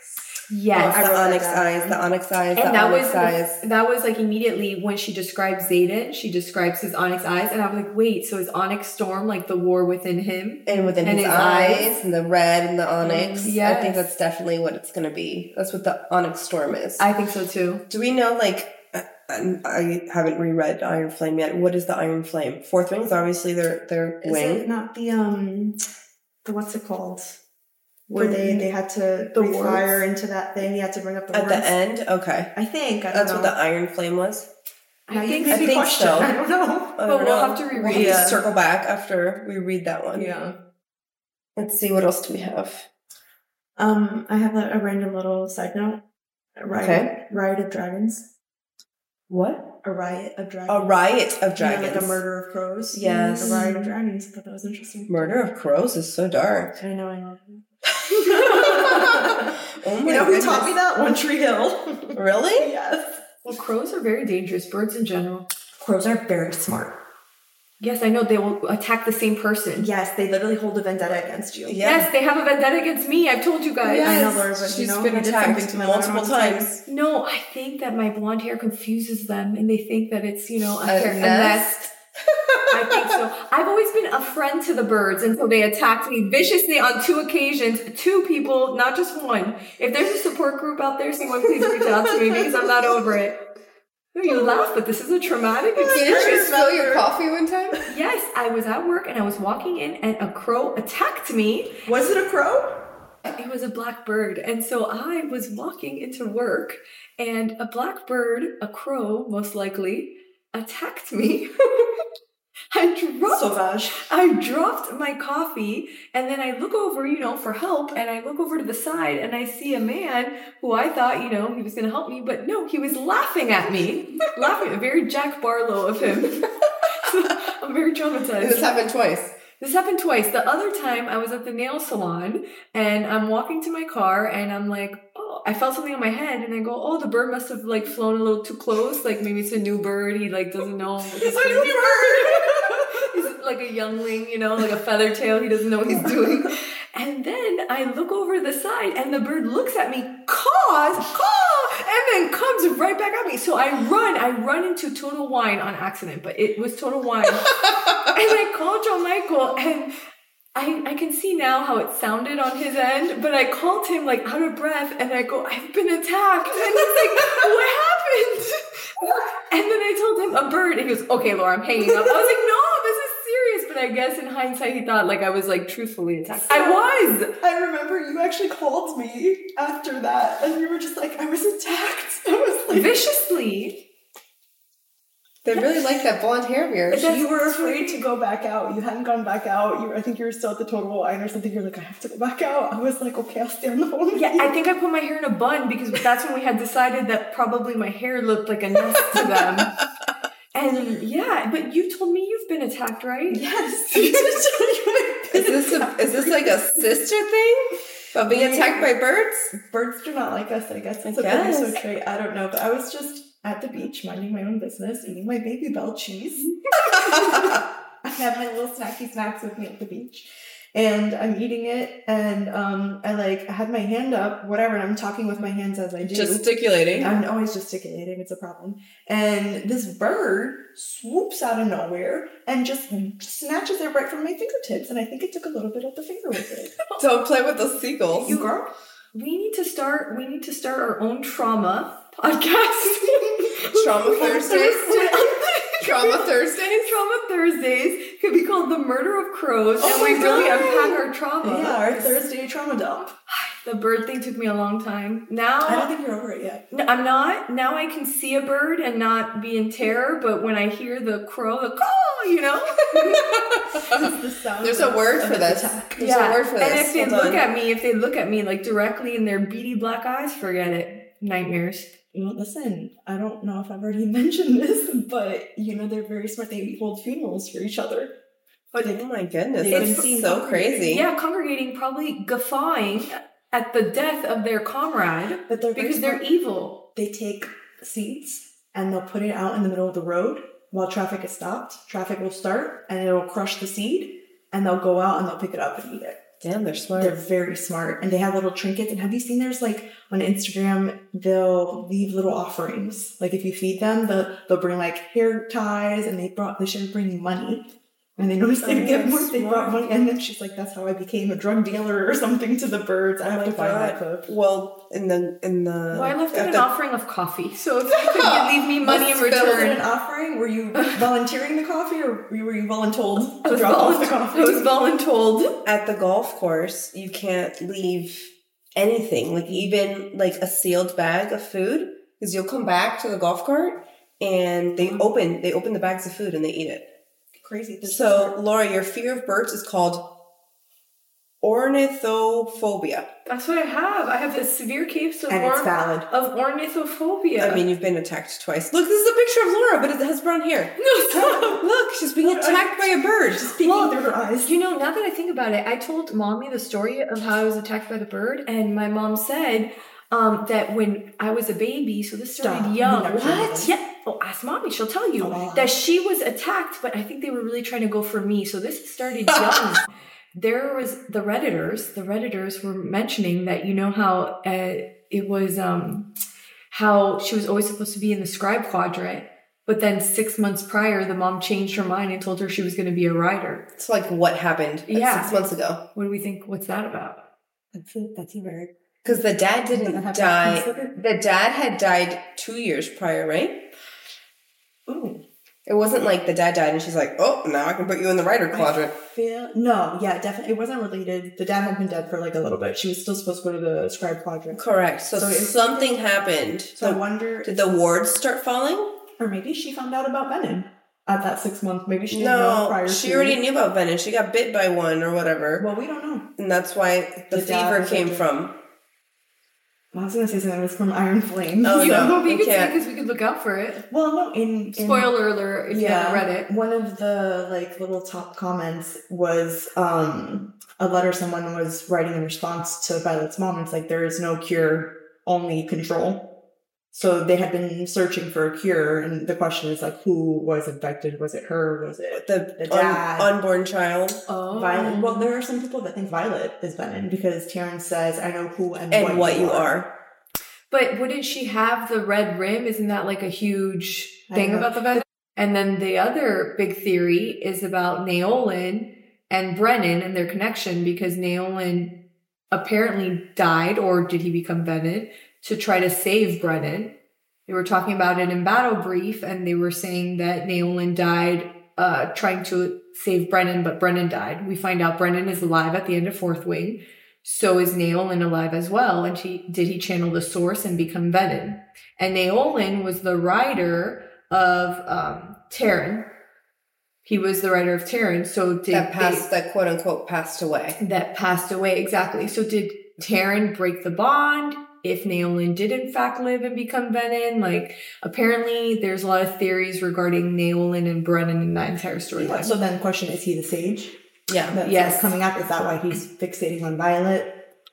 S1: Yes.
S2: Oh,
S3: I
S2: the
S3: wrote that
S2: onyx
S3: down.
S2: eyes, the onyx eyes,
S1: And
S2: the
S1: that
S2: onyx
S1: was
S2: eyes.
S1: that was like immediately when she describes Zayden, she describes his onyx eyes, and I was like, wait, so is Onyx Storm like the war within him?
S2: And within
S1: And
S2: his,
S1: his
S2: eyes,
S1: eyes.
S2: and the red and the onyx.
S1: Mm,
S2: I
S1: yes.
S2: think that's definitely what it's going to be. That's what the onyx storm is.
S1: I think so too.
S2: Do we know, like, I, I haven't reread Iron Flame yet. What is the Iron Flame? Fourth Wing is obviously their, their
S3: Is
S2: wing.
S3: it not the um the what's it called? Where
S1: The-
S3: they they had to
S1: the
S3: breathe
S1: words?
S3: fire into that thing. You had to bring up the
S2: At
S3: words.
S2: the end? Okay.
S3: I think I don't
S2: That's
S3: know.
S2: what the Iron Flame was?
S3: Now
S1: I
S3: you
S1: think
S3: made
S2: I
S3: me
S2: think
S3: question.
S2: so.
S3: I don't know.
S2: I
S1: But
S2: don't
S1: we'll
S2: know.
S1: have to reread
S2: We'll have
S1: it.
S2: to circle back after we read that one.
S3: Yeah.
S2: Let's see, what else do we have?
S3: Um, I have a, a random little side note. A riot,
S2: Okay.
S3: riot of dragons.
S2: What?
S3: A riot of dragons.
S2: A Riot of
S3: You know,
S2: Dragons.
S3: like a murder of crows.
S2: Yes.
S3: A riot of dragons. I thought that was interesting.
S2: Murder of Crows is so dark.
S3: I know. I know.
S2: Oh my
S3: You know who
S2: goodness.
S3: taught me that? One Tree Hill.
S2: Really?
S3: Yes.
S1: Well, crows are very dangerous. Birds in general.
S3: Crows are very smart.
S1: Yes, I know they will attack the same person.
S3: Yes, they literally hold a vendetta against you.
S2: Yeah.
S1: Yes, they have a vendetta against me. I've told you guys.
S3: I know,
S2: Yes.
S3: Laura, but
S2: She's
S3: you know,
S2: been
S3: you did
S2: attacked
S3: something to them. I don't know
S2: multiple
S3: what to tell you.
S2: times.
S1: No, I think that my blonde hair confuses them, and they think that it's you know a,
S2: A
S1: hair, a
S2: nest?
S1: nest. I think so. I've always been a friend to the birds until they attacked me viciously on two occasions. Two people, not just one. If there's a support group out there, someone please reach out to me because I'm not over it. You laugh, but this is a traumatic experience.
S2: Didn't you spill your coffee one time?
S1: Yes, I was at work and I was walking in and a crow attacked me.
S3: Was it a crow?
S1: It was a black bird. And so I was walking into work and a black bird, a crow most likely, attacked me. I dropped
S3: Sauvage.
S1: I dropped my coffee and then I look over, you know, for help and I look over to the side and I see a man who I thought, you know, he was going to help me, but no, he was laughing at me. laughing, very Jack Barlow of him. I'm very traumatized.
S2: This happened twice.
S1: This happened twice. The other time I was at the nail salon and I'm walking to my car and I'm like, oh, I felt something on my head and I go, oh, the bird must have like flown a little too close. Like maybe it's a new bird. He like doesn't know.
S3: It's a new bird.
S1: He's like a youngling, you know, like a feather tail. He doesn't know what he's doing. And then I look over the side and the bird looks at me, caws, caw, and then comes right back at me. So I run, I run into Total Wine on accident, but it was Total Wine. And I called John Michael and I, I can see now how it sounded on his end, but I called him like out of breath and I go, I've been attacked. And he's like, what happened? And then I told him a bird and he goes, okay, Laura, I'm hanging up. I was like, no, this is serious. But I guess in hindsight, he thought like I was like truthfully attacked. I was.
S3: I remember you actually called me after that, and you were just like, I was attacked. I was like,
S1: Viciously.
S2: They really like that blonde hair of yours.
S1: That's-
S3: you were afraid to go back out. You hadn't gone back out. You, I think you were still at the Total Wine or something. You're like, I have to go back out. I was like, okay, I'll stay on the phone. with
S1: Yeah,
S3: you.
S1: I think I put my hair in a bun because that's when we had decided that probably my hair looked like a nest to them. And yeah, but you told me you've been attacked, right?
S3: Yes.
S2: Is this a, is this like a sister thing? About being attacked by birds?
S3: Birds do not like us, I guess. It's
S2: I
S3: a
S2: guess.
S3: so trait. I don't know. But I was just at the beach minding my own business, eating my Baby Bell cheese. I have my little snacky snacks with me at the beach. And I'm eating it, and um, I like I had my hand up, whatever, and I'm talking with my hands as I do.
S2: Gesticulating.
S3: I'm always gesticulating, it's a problem. And this bird swoops out of nowhere and just snatches it right from my fingertips, and I think it took a little bit of the finger with it.
S2: Don't play with those seagulls.
S3: You girl?
S1: We need to start. We need to start our own trauma podcast.
S2: Trauma Thursdays? Trauma Thursdays?
S1: Trauma Thursdays could be called the Murder of Crows,
S3: Oh
S1: and we
S3: my
S1: really
S3: God.
S1: unpack our trauma.
S3: Yeah, our Thursday trauma dump.
S1: The bird thing took me a long time. Now
S3: I don't think you're over it yet.
S1: No, I'm not. Now I can see a bird and not be in terror, but when I hear the crow, the caw, you know?
S3: It's the sound
S2: There's a word
S3: of
S2: for
S3: its
S2: this.
S3: attack.
S2: There's a word for
S1: And
S2: this.
S1: if they
S2: Hold
S1: look
S2: on.
S1: at me, if they look at me like directly in their beady black eyes, forget it. Nightmares.
S3: Well, listen, I don't know if I've already mentioned this, but you know they're very smart. They hold funerals for each other.
S2: Oh my goodness,
S3: They've
S2: that's
S3: been seen
S2: so
S3: congregating.
S2: crazy.
S1: Yeah, congregating, probably guffawing at the death of their comrade
S3: But they're very
S1: because they're
S3: smart.
S1: evil.
S3: They take seeds and they'll put it out in the middle of the road while traffic is stopped. Traffic will start and it'll crush the seed, and they'll go out and they'll pick it up and eat it.
S2: Damn, they're smart.
S3: They're very smart. And they have little trinkets. And have you seen there's like on Instagram, they'll leave little offerings. Like if you feed them, they'll, they'll bring like hair ties and they brought, they should bring money. And they noticed they
S2: Oh,
S3: get more,
S2: that's
S3: they brought
S2: smart.
S3: money. And then she's like, that's how I became a drug dealer or something to the birds. I have to find that clip.
S2: Well, in the in the
S1: Well, I left
S2: at
S1: them an
S2: the-
S1: offering of coffee. So if you could leave me money in
S3: Was it an
S1: return.
S3: offering? Were you volunteering the coffee or were you voluntold
S1: I
S3: to
S1: was,
S3: drop off the
S1: volun-
S3: coffee?
S1: I was voluntold.
S2: at the golf course, you can't leave anything, like even like a sealed bag of food, because you'll come back to the golf cart and they open they open the bags of food and they eat it.
S3: Crazy. This
S2: So, Laura, your fear of birds is called ornithophobia.
S1: That's what I have. I have a severe case of,
S3: and it's
S1: orn-
S3: valid.
S1: of ornithophobia.
S2: I mean, you've been attacked twice. Look, this is a picture of Laura, but it has brown hair.
S1: no, stop.
S2: Look, she's being attacked by a bird. She's
S3: Peeking
S1: Well,
S3: through her eyes.
S1: You know, now that I think about it, I told mommy the story of how I was attacked by the bird, and my mom said um, that when I was a baby, so this started
S3: Stop.
S1: young.
S3: You never told me this.
S1: Yeah. Oh, ask mommy; she'll tell you
S3: Oh, wow.
S1: that she was attacked, but I think they were really trying to go for me. So this started young. There was the Redditors. The Redditors were mentioning that you know how uh, it was um, how she was always supposed to be in the scribe quadrant. But then six months prior, the mom changed her mind and told her she was going to be a writer.
S2: It's like what happened like,
S1: Yeah.
S2: six months ago.
S1: What do we think? What's that about?
S3: That's it. That's weird.
S2: Because the dad
S3: Doesn't
S2: didn't
S3: have
S2: die.
S3: that piece of it?
S2: The dad had died two years prior, right?
S3: Ooh.
S2: It wasn't like the dad died and she's like, oh, now I can put you in the writer quadrant.
S3: Feel, no, yeah, definitely. It wasn't related. The dad had been dead for like a little bit. She was still supposed to go to the scribe quadrant.
S2: Correct. So,
S3: So it's-
S2: something happened.
S3: So I
S2: The-
S3: wonder,
S2: did the wards start falling?
S3: or maybe she found out about Venom at that six month. Maybe she didn't know
S2: No,
S3: prior
S2: she
S3: to.
S2: already knew about Venom. She got bit by one or whatever.
S3: Well, we don't know.
S2: And that's why the,
S3: The dad
S2: fever
S3: was
S2: came
S3: like-
S2: from.
S3: I was gonna say something. It was from Iron Flame.
S2: Oh,
S1: So
S2: no,
S1: we
S2: we
S1: could say
S2: can't.
S1: because we could look out for it.
S3: Well, no. In, in
S1: Spoiler alert if you haven't read it.
S3: One of the like little top comments was um a letter someone was writing in response to Violet's mom. It's like there is no cure, only control. So they had been searching for a cure, and the question is like, who was infected? Was it her? Was it
S2: The,
S3: The
S2: un-
S3: dad.
S2: unborn child.
S1: Oh.
S3: Violet? Well, there are some people that think Violet is Venom because Taryn says, "I know who and,
S2: And what you are.
S1: But wouldn't she have the red rim? Isn't that like a huge
S3: I
S1: thing
S3: know.
S1: about the Venom? And then the other big theory is about Naolin and Brennan and their connection because Naolin apparently died, or did he become Venom, to try to save Brennan. They were talking about it in Battle Brief, and they were saying that Naolin died uh, trying to save Brennan, but Brennan died. We find out Brennan is alive at the end of Fourth Wing. So is Naolin alive as well? And she, did he channel the source and become Venom? And Naolin was the writer of um, Terran. He was the writer of Terran. So did
S2: That passed, that quote unquote passed away.
S1: they, that passed away exactly? So did Terran break the bond? If Naolin did in fact live and become Venom, like apparently there's a lot of theories regarding Naolin and Brennan in that entire storyline.
S3: So then, the question is: he the sage?
S2: Yeah.
S3: That's
S1: Yes.
S3: what's coming up. Is that why he's fixating on Violet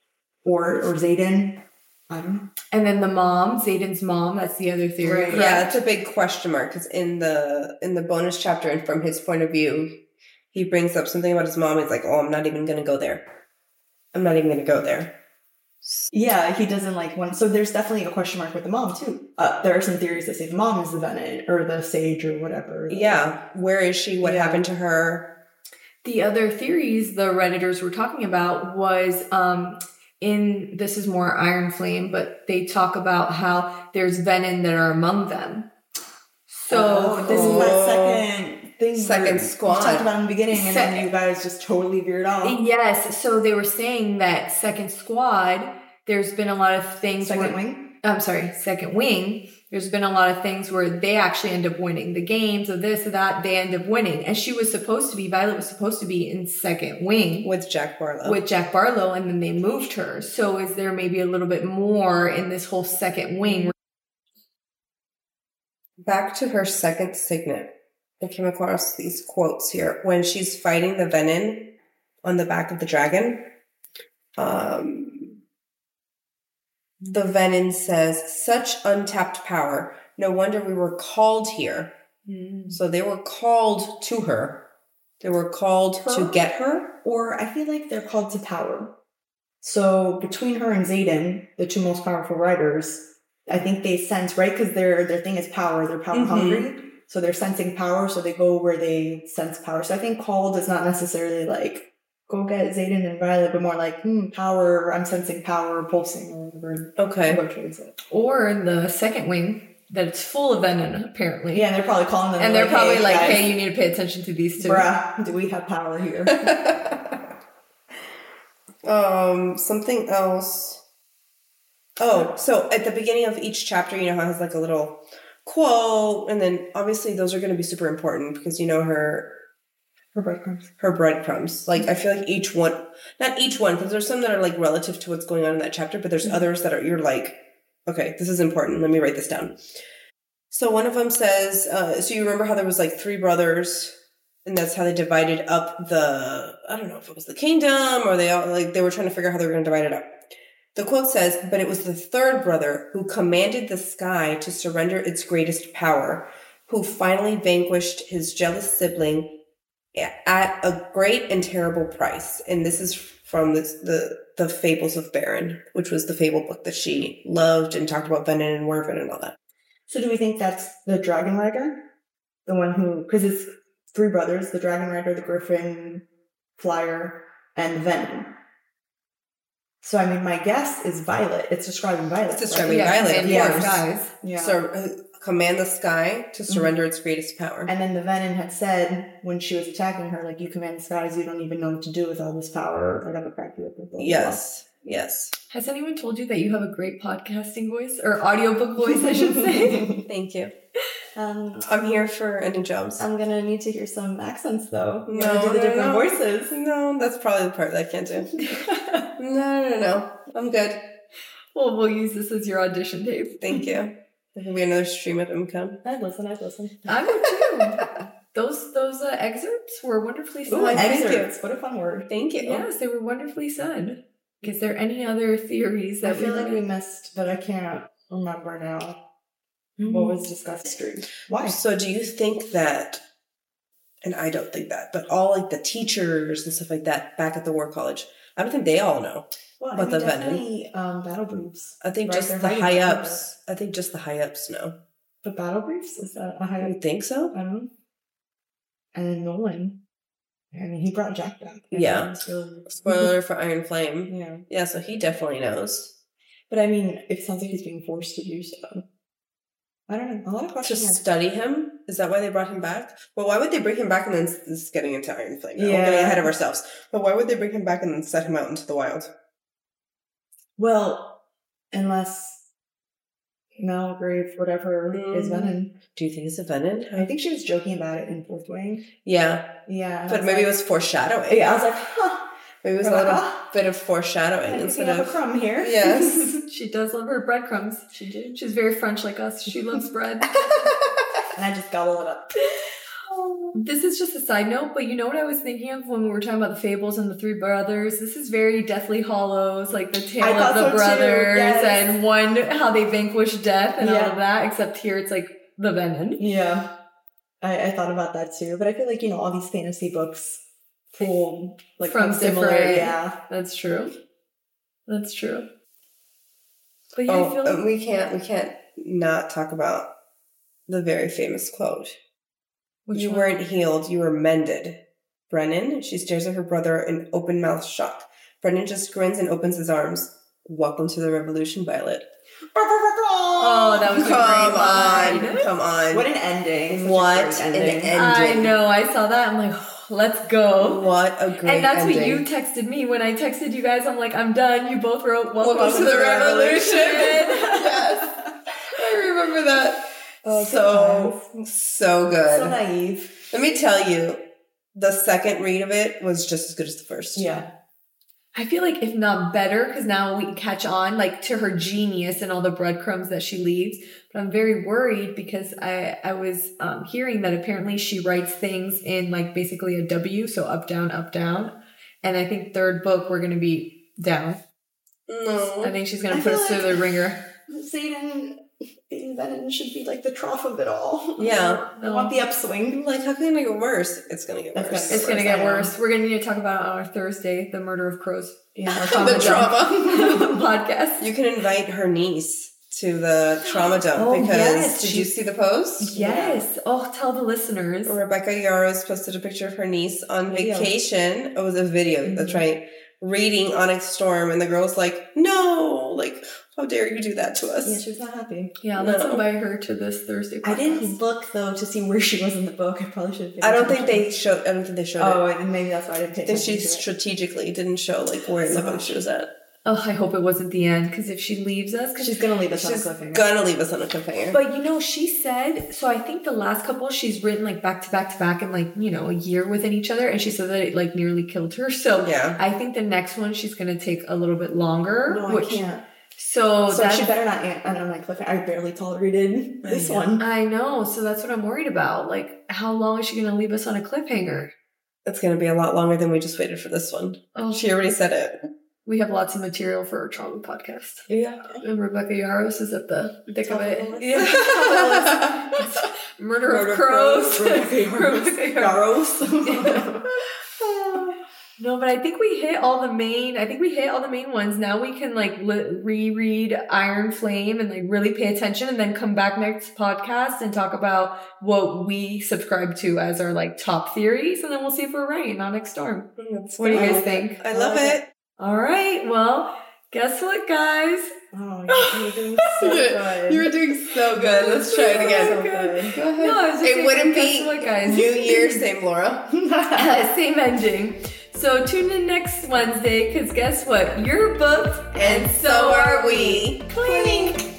S3: or or Zayden? I don't know.
S1: And then the mom, Zayden's mom, that's the other theory.
S3: Right.
S2: Yeah, it's a big question mark because in the in the bonus chapter and from his point of view, he brings up something about his mom. He's like, "Oh, I'm not even going to go there. I'm not even going to go there."
S3: Yeah, he doesn't like one. So there's definitely a question mark with the mom too. Uh, there are some theories that say the mom is the Venom or the sage or whatever.
S2: Yeah, where is she? What
S3: Yeah.
S2: happened to her?
S1: The other theories the Redditors were talking about was um in this is more Iron Flame, but they talk about how there's venom that are among them. So
S3: Oh, this is my
S2: Oh.
S3: second thing.
S2: Second
S3: where
S2: squad.
S3: We talked about in the beginning, and
S1: Second-
S3: then you guys just totally veered off.
S1: yes, so they were saying that second squad, there's been a lot of things
S3: Second
S1: where-
S3: wing.
S1: I'm sorry, second wing, there's been a lot of things where they actually end up winning. The games of this or that, they end up winning. And she was supposed to be, Violet was supposed to be in second wing
S2: With Jack Barlow.
S1: with Jack Barlow, and then they moved her. So is there maybe a little bit more in this whole second wing?
S2: Back to her second signet. I came across these quotes here. When she's fighting the Venom on the back of the dragon, um, the Venom says, "Such untapped power. No wonder we were called here."
S1: Mm.
S2: So they were called to her. They were called
S3: Her?
S2: to get her?
S3: Or I feel like they're called to power. So between her and Xaden, the two most powerful riders, I think they sense, right? Because their their thing is power. They're power
S2: Mhm.
S3: hungry. So they're sensing power, so they go where they sense power. So I think called is not necessarily like, go get Xaden and Violet, but more like, hmm, power, I'm sensing power, pulsing, or whatever.
S2: Okay.
S3: Go towards it.
S1: Or in the second wing, that it's full of venom, apparently.
S3: Yeah, and they're probably calling them.
S1: And they're probably like,
S3: guys,
S1: hey, you need to pay attention to these two.
S3: bruh, do we have power here?
S2: um, something else. Oh, so at the beginning of each chapter, you know how it has like a little quote, and then obviously those are going to be super important because you know her
S3: Her breadcrumbs.
S2: her breadcrumbs. Like I feel like each one, not each one, because there's some that are like relative to what's going on in that chapter, but there's
S3: Mhm.
S2: others that are you're like, okay, this is important. Let me write this down. So one of them says, uh, so you remember how there was like three brothers, and that's how they divided up the, I don't know if it was the kingdom or they all like they were trying to figure out how they were going to divide it up. The quote says, but it was the third brother who commanded the sky to surrender its greatest power, who finally vanquished his jealous sibling at a great and terrible price. And this is from this, the the Fables of Beren, which was the fable book that she loved and talked about Venom and Werven and all that.
S3: So do we think that's the Dragon Rider? The one who, because it's three brothers, the Dragon Rider, the Griffin Flyer, and Venom. So, I mean, my guess is Violet. It's describing Violet.
S2: It's describing
S1: Yeah,
S2: Violet,
S1: and
S2: of
S1: yeah,
S2: course.
S1: guys.
S3: Yeah.
S2: So uh, command the sky to surrender its greatest power.
S3: And then the Venom had said, when she was attacking her, like, you command the skies, you don't even know what to do with all this power. Like, I'm gonna crack you up with it.
S2: Yes, yes.
S1: Has anyone told you that you have a great podcasting voice? Or audiobook voice, I should say.
S2: Thank you.
S3: Um,
S2: I'm here for any jobs.
S3: I'm gonna need to hear some accents, though. You
S2: No,
S3: gotta do the
S2: no,
S3: different
S2: no.
S3: voices.
S2: No, that's probably the part that I can't do. No, no, no. I'm good.
S1: Well, we'll use this as your audition tape.
S2: Thank you. There will be another stream of income.
S3: I'd listen, I'd listen.
S1: I would too. Those those uh, excerpts were wonderfully said.
S3: Ooh,
S2: thank you.
S3: excerpts. What a fun word.
S2: Thank you.
S1: Yes, they were wonderfully said. Is there any other theories
S3: I
S1: that
S3: feel
S1: we
S3: like we missed, but I can't remember now what was discussed. Street. Why?
S2: So do you think that, and I don't think that, but all like the teachers and stuff like that back at the War College, I don't think they all know.
S3: Well,
S2: But
S3: I
S2: the
S3: mean,
S2: Venom.
S3: definitely um, battle briefs.
S2: I think
S3: Right,
S2: just
S3: they're
S2: the
S3: hiding
S2: high
S3: somewhere.
S2: ups. I think just the high ups know.
S3: The battle briefs? Is that a high
S2: You think so?
S3: I don't know. And then Nolan. I mean, he brought Jack back.
S2: Yeah.
S3: So,
S2: Spoiler for Iron Flame.
S3: yeah.
S2: Yeah, so he definitely knows.
S3: But I mean, it sounds like he's being forced to do so. I don't know. A lot of
S2: To
S3: questions. marks.
S2: study him? Is that why they brought him back? Well, why would they bring him back and then this is getting into Iron Flame? Now. We're
S3: Yeah.
S2: getting ahead of ourselves. But why would they bring him back and then set him out into the wild?
S3: Well, unless Malgrave, whatever, is
S2: Mm.
S3: Venom.
S2: Do you think it's a Venom?
S3: I think she was joking about it in Fourth Wing.
S2: Yeah.
S3: Yeah. and I
S2: But
S3: was
S2: maybe
S3: like,
S2: it was foreshadowing.
S3: Yeah, I was like, huh.
S2: Maybe it was a
S3: We're like,
S2: little
S3: "Ah,
S2: bit of foreshadowing
S3: I
S2: instead
S3: have a
S2: of.
S3: crumb here.
S2: Yes.
S1: She does love her breadcrumbs. She did. She's very French like us. She loves bread.
S3: And I just gobble it up.
S1: This is just a side note, but you know what I was thinking of when we were talking about the fables and the three brothers? This is very Deathly Hollows, like the tale
S3: I
S1: of
S3: thought
S1: the
S3: so too,
S1: brothers
S3: yes.
S1: and one, how they vanquish death and all
S3: Yeah.
S1: of that, except here it's like the Venom.
S3: Yeah. I, I thought about that too. But I feel like, you know, all these fantasy books pull like
S1: From
S3: from similar.
S1: different-
S3: Yeah.
S1: That's true. That's true. But yeah, I
S2: Oh,
S1: feel like
S2: uh, we can't. We can't not talk about the very famous quote.
S1: Which
S2: you
S1: one?
S2: weren't healed, you were mended. Brennan, she stares at her brother in open mouth shock. Brennan just grins and opens his arms. Welcome to the revolution, Violet.
S1: Oh, that was a
S2: Come
S1: great
S2: on,
S1: line.
S2: come on.
S3: What an ending. Such a
S2: What
S3: great
S2: an
S3: ending.
S2: ending.
S1: I know. I saw that. I'm like, oh, let's go.
S2: What a great
S1: And that's
S2: ending.
S1: what you texted me when I texted you guys. I'm like, I'm done. You both wrote, welcome,
S2: Welcome
S1: to, the, revolution.
S2: Yes. I remember that.
S3: Oh,
S2: so,
S3: good
S2: so good.
S3: So naive.
S2: Let me tell you, the second read of it was just as good as the first.
S3: Yeah.
S1: I feel like if not better, because now we can catch on like to her genius and all the breadcrumbs that she leaves. But I'm very worried because I, I was um, hearing that apparently she writes things in like basically a W, so up, down, up, down. And I think third book, we're going to be down. I
S2: No.
S1: think she's going
S3: I
S1: to put
S3: feel
S1: us through
S3: like-
S1: the ringer.
S3: Xaden Being Venom should be like the trough of it all.
S2: Yeah.
S3: I want the upswing.
S2: Like, how can it get worse? It's gonna get
S3: It's
S2: worse.
S3: gonna
S1: It's gonna get worse. We're gonna need to talk about it on our Thursday, the murder of crows.
S3: Yeah,
S1: Our
S2: The trauma.
S1: podcast.
S2: You can invite her niece to the trauma dump
S1: Oh,
S2: because
S1: yes.
S2: did you see the post?
S1: Yes. Oh, tell the listeners.
S2: Rebecca Yarros posted a picture of her niece on
S3: Video.
S2: vacation. It was a video,
S1: Mm-hmm.
S2: that's right. Reading Onyx Storm, and the girl's like, no, like, how dare you do that to us?
S3: Yeah, she was not happy.
S1: Yeah, let's
S2: No.
S1: invite her to this Thursday podcast.
S3: I didn't look though to see where she was in the book. I probably should have.
S2: I don't think they showed. I don't think they showed
S3: Oh,
S2: it.
S3: and maybe that's why I didn't pay
S2: I think she
S3: attention to it.
S2: strategically didn't show like where in the book she was at.
S1: Oh, I hope it wasn't the end, because if she leaves us, because
S3: She's gonna leave us
S2: She's
S3: on a cliffhanger.
S2: gonna leave us on a cliffhanger.
S1: But you know, she said, so I think the last couple she's written like back to back to back in like, you know, a year within each other. And she said that it like nearly killed her. So
S2: Yeah.
S1: I think the next one she's going to take a little bit longer.
S3: No,
S1: which,
S3: I can't.
S1: So,
S3: So
S1: that's,
S3: she better not end on my cliffhanger. I barely tolerated this
S2: I know.
S3: one.
S1: I know. So that's what I'm worried about. Like, how long is she going to leave us on a cliffhanger?
S2: It's gonna be a lot longer than we just waited for this one.
S1: Oh,
S2: She already said it.
S1: we have lots of material for our trauma podcast.
S2: Yeah.
S1: And Rebecca Yarros is at the thick of it.
S2: Yeah.
S1: Murder,
S2: Murder
S1: of crows.
S3: Rebecca
S1: Rebecca Yarros.
S3: Yarros.
S1: No, but I think we hit all the main, I think we hit all the main ones. Now we can like li- reread Iron Flame and like really pay attention and then come back next podcast and talk about what we subscribe to as our like top theories. And then we'll see if we're right in Onyx Storm. What do you guys think?
S2: I love it.
S1: All right. Well, guess what, guys?
S3: Oh, you're doing so good.
S2: You were doing so good. Let's try it again.
S3: So good.
S2: Go ahead.
S1: No, I was just
S2: it
S1: saying,
S2: wouldn't
S1: guess
S2: be
S1: what, guys?
S2: New Year, same Laura.
S1: Same ending. So tune in next Wednesday because guess what? You're booked
S2: And so are we.
S1: Clink.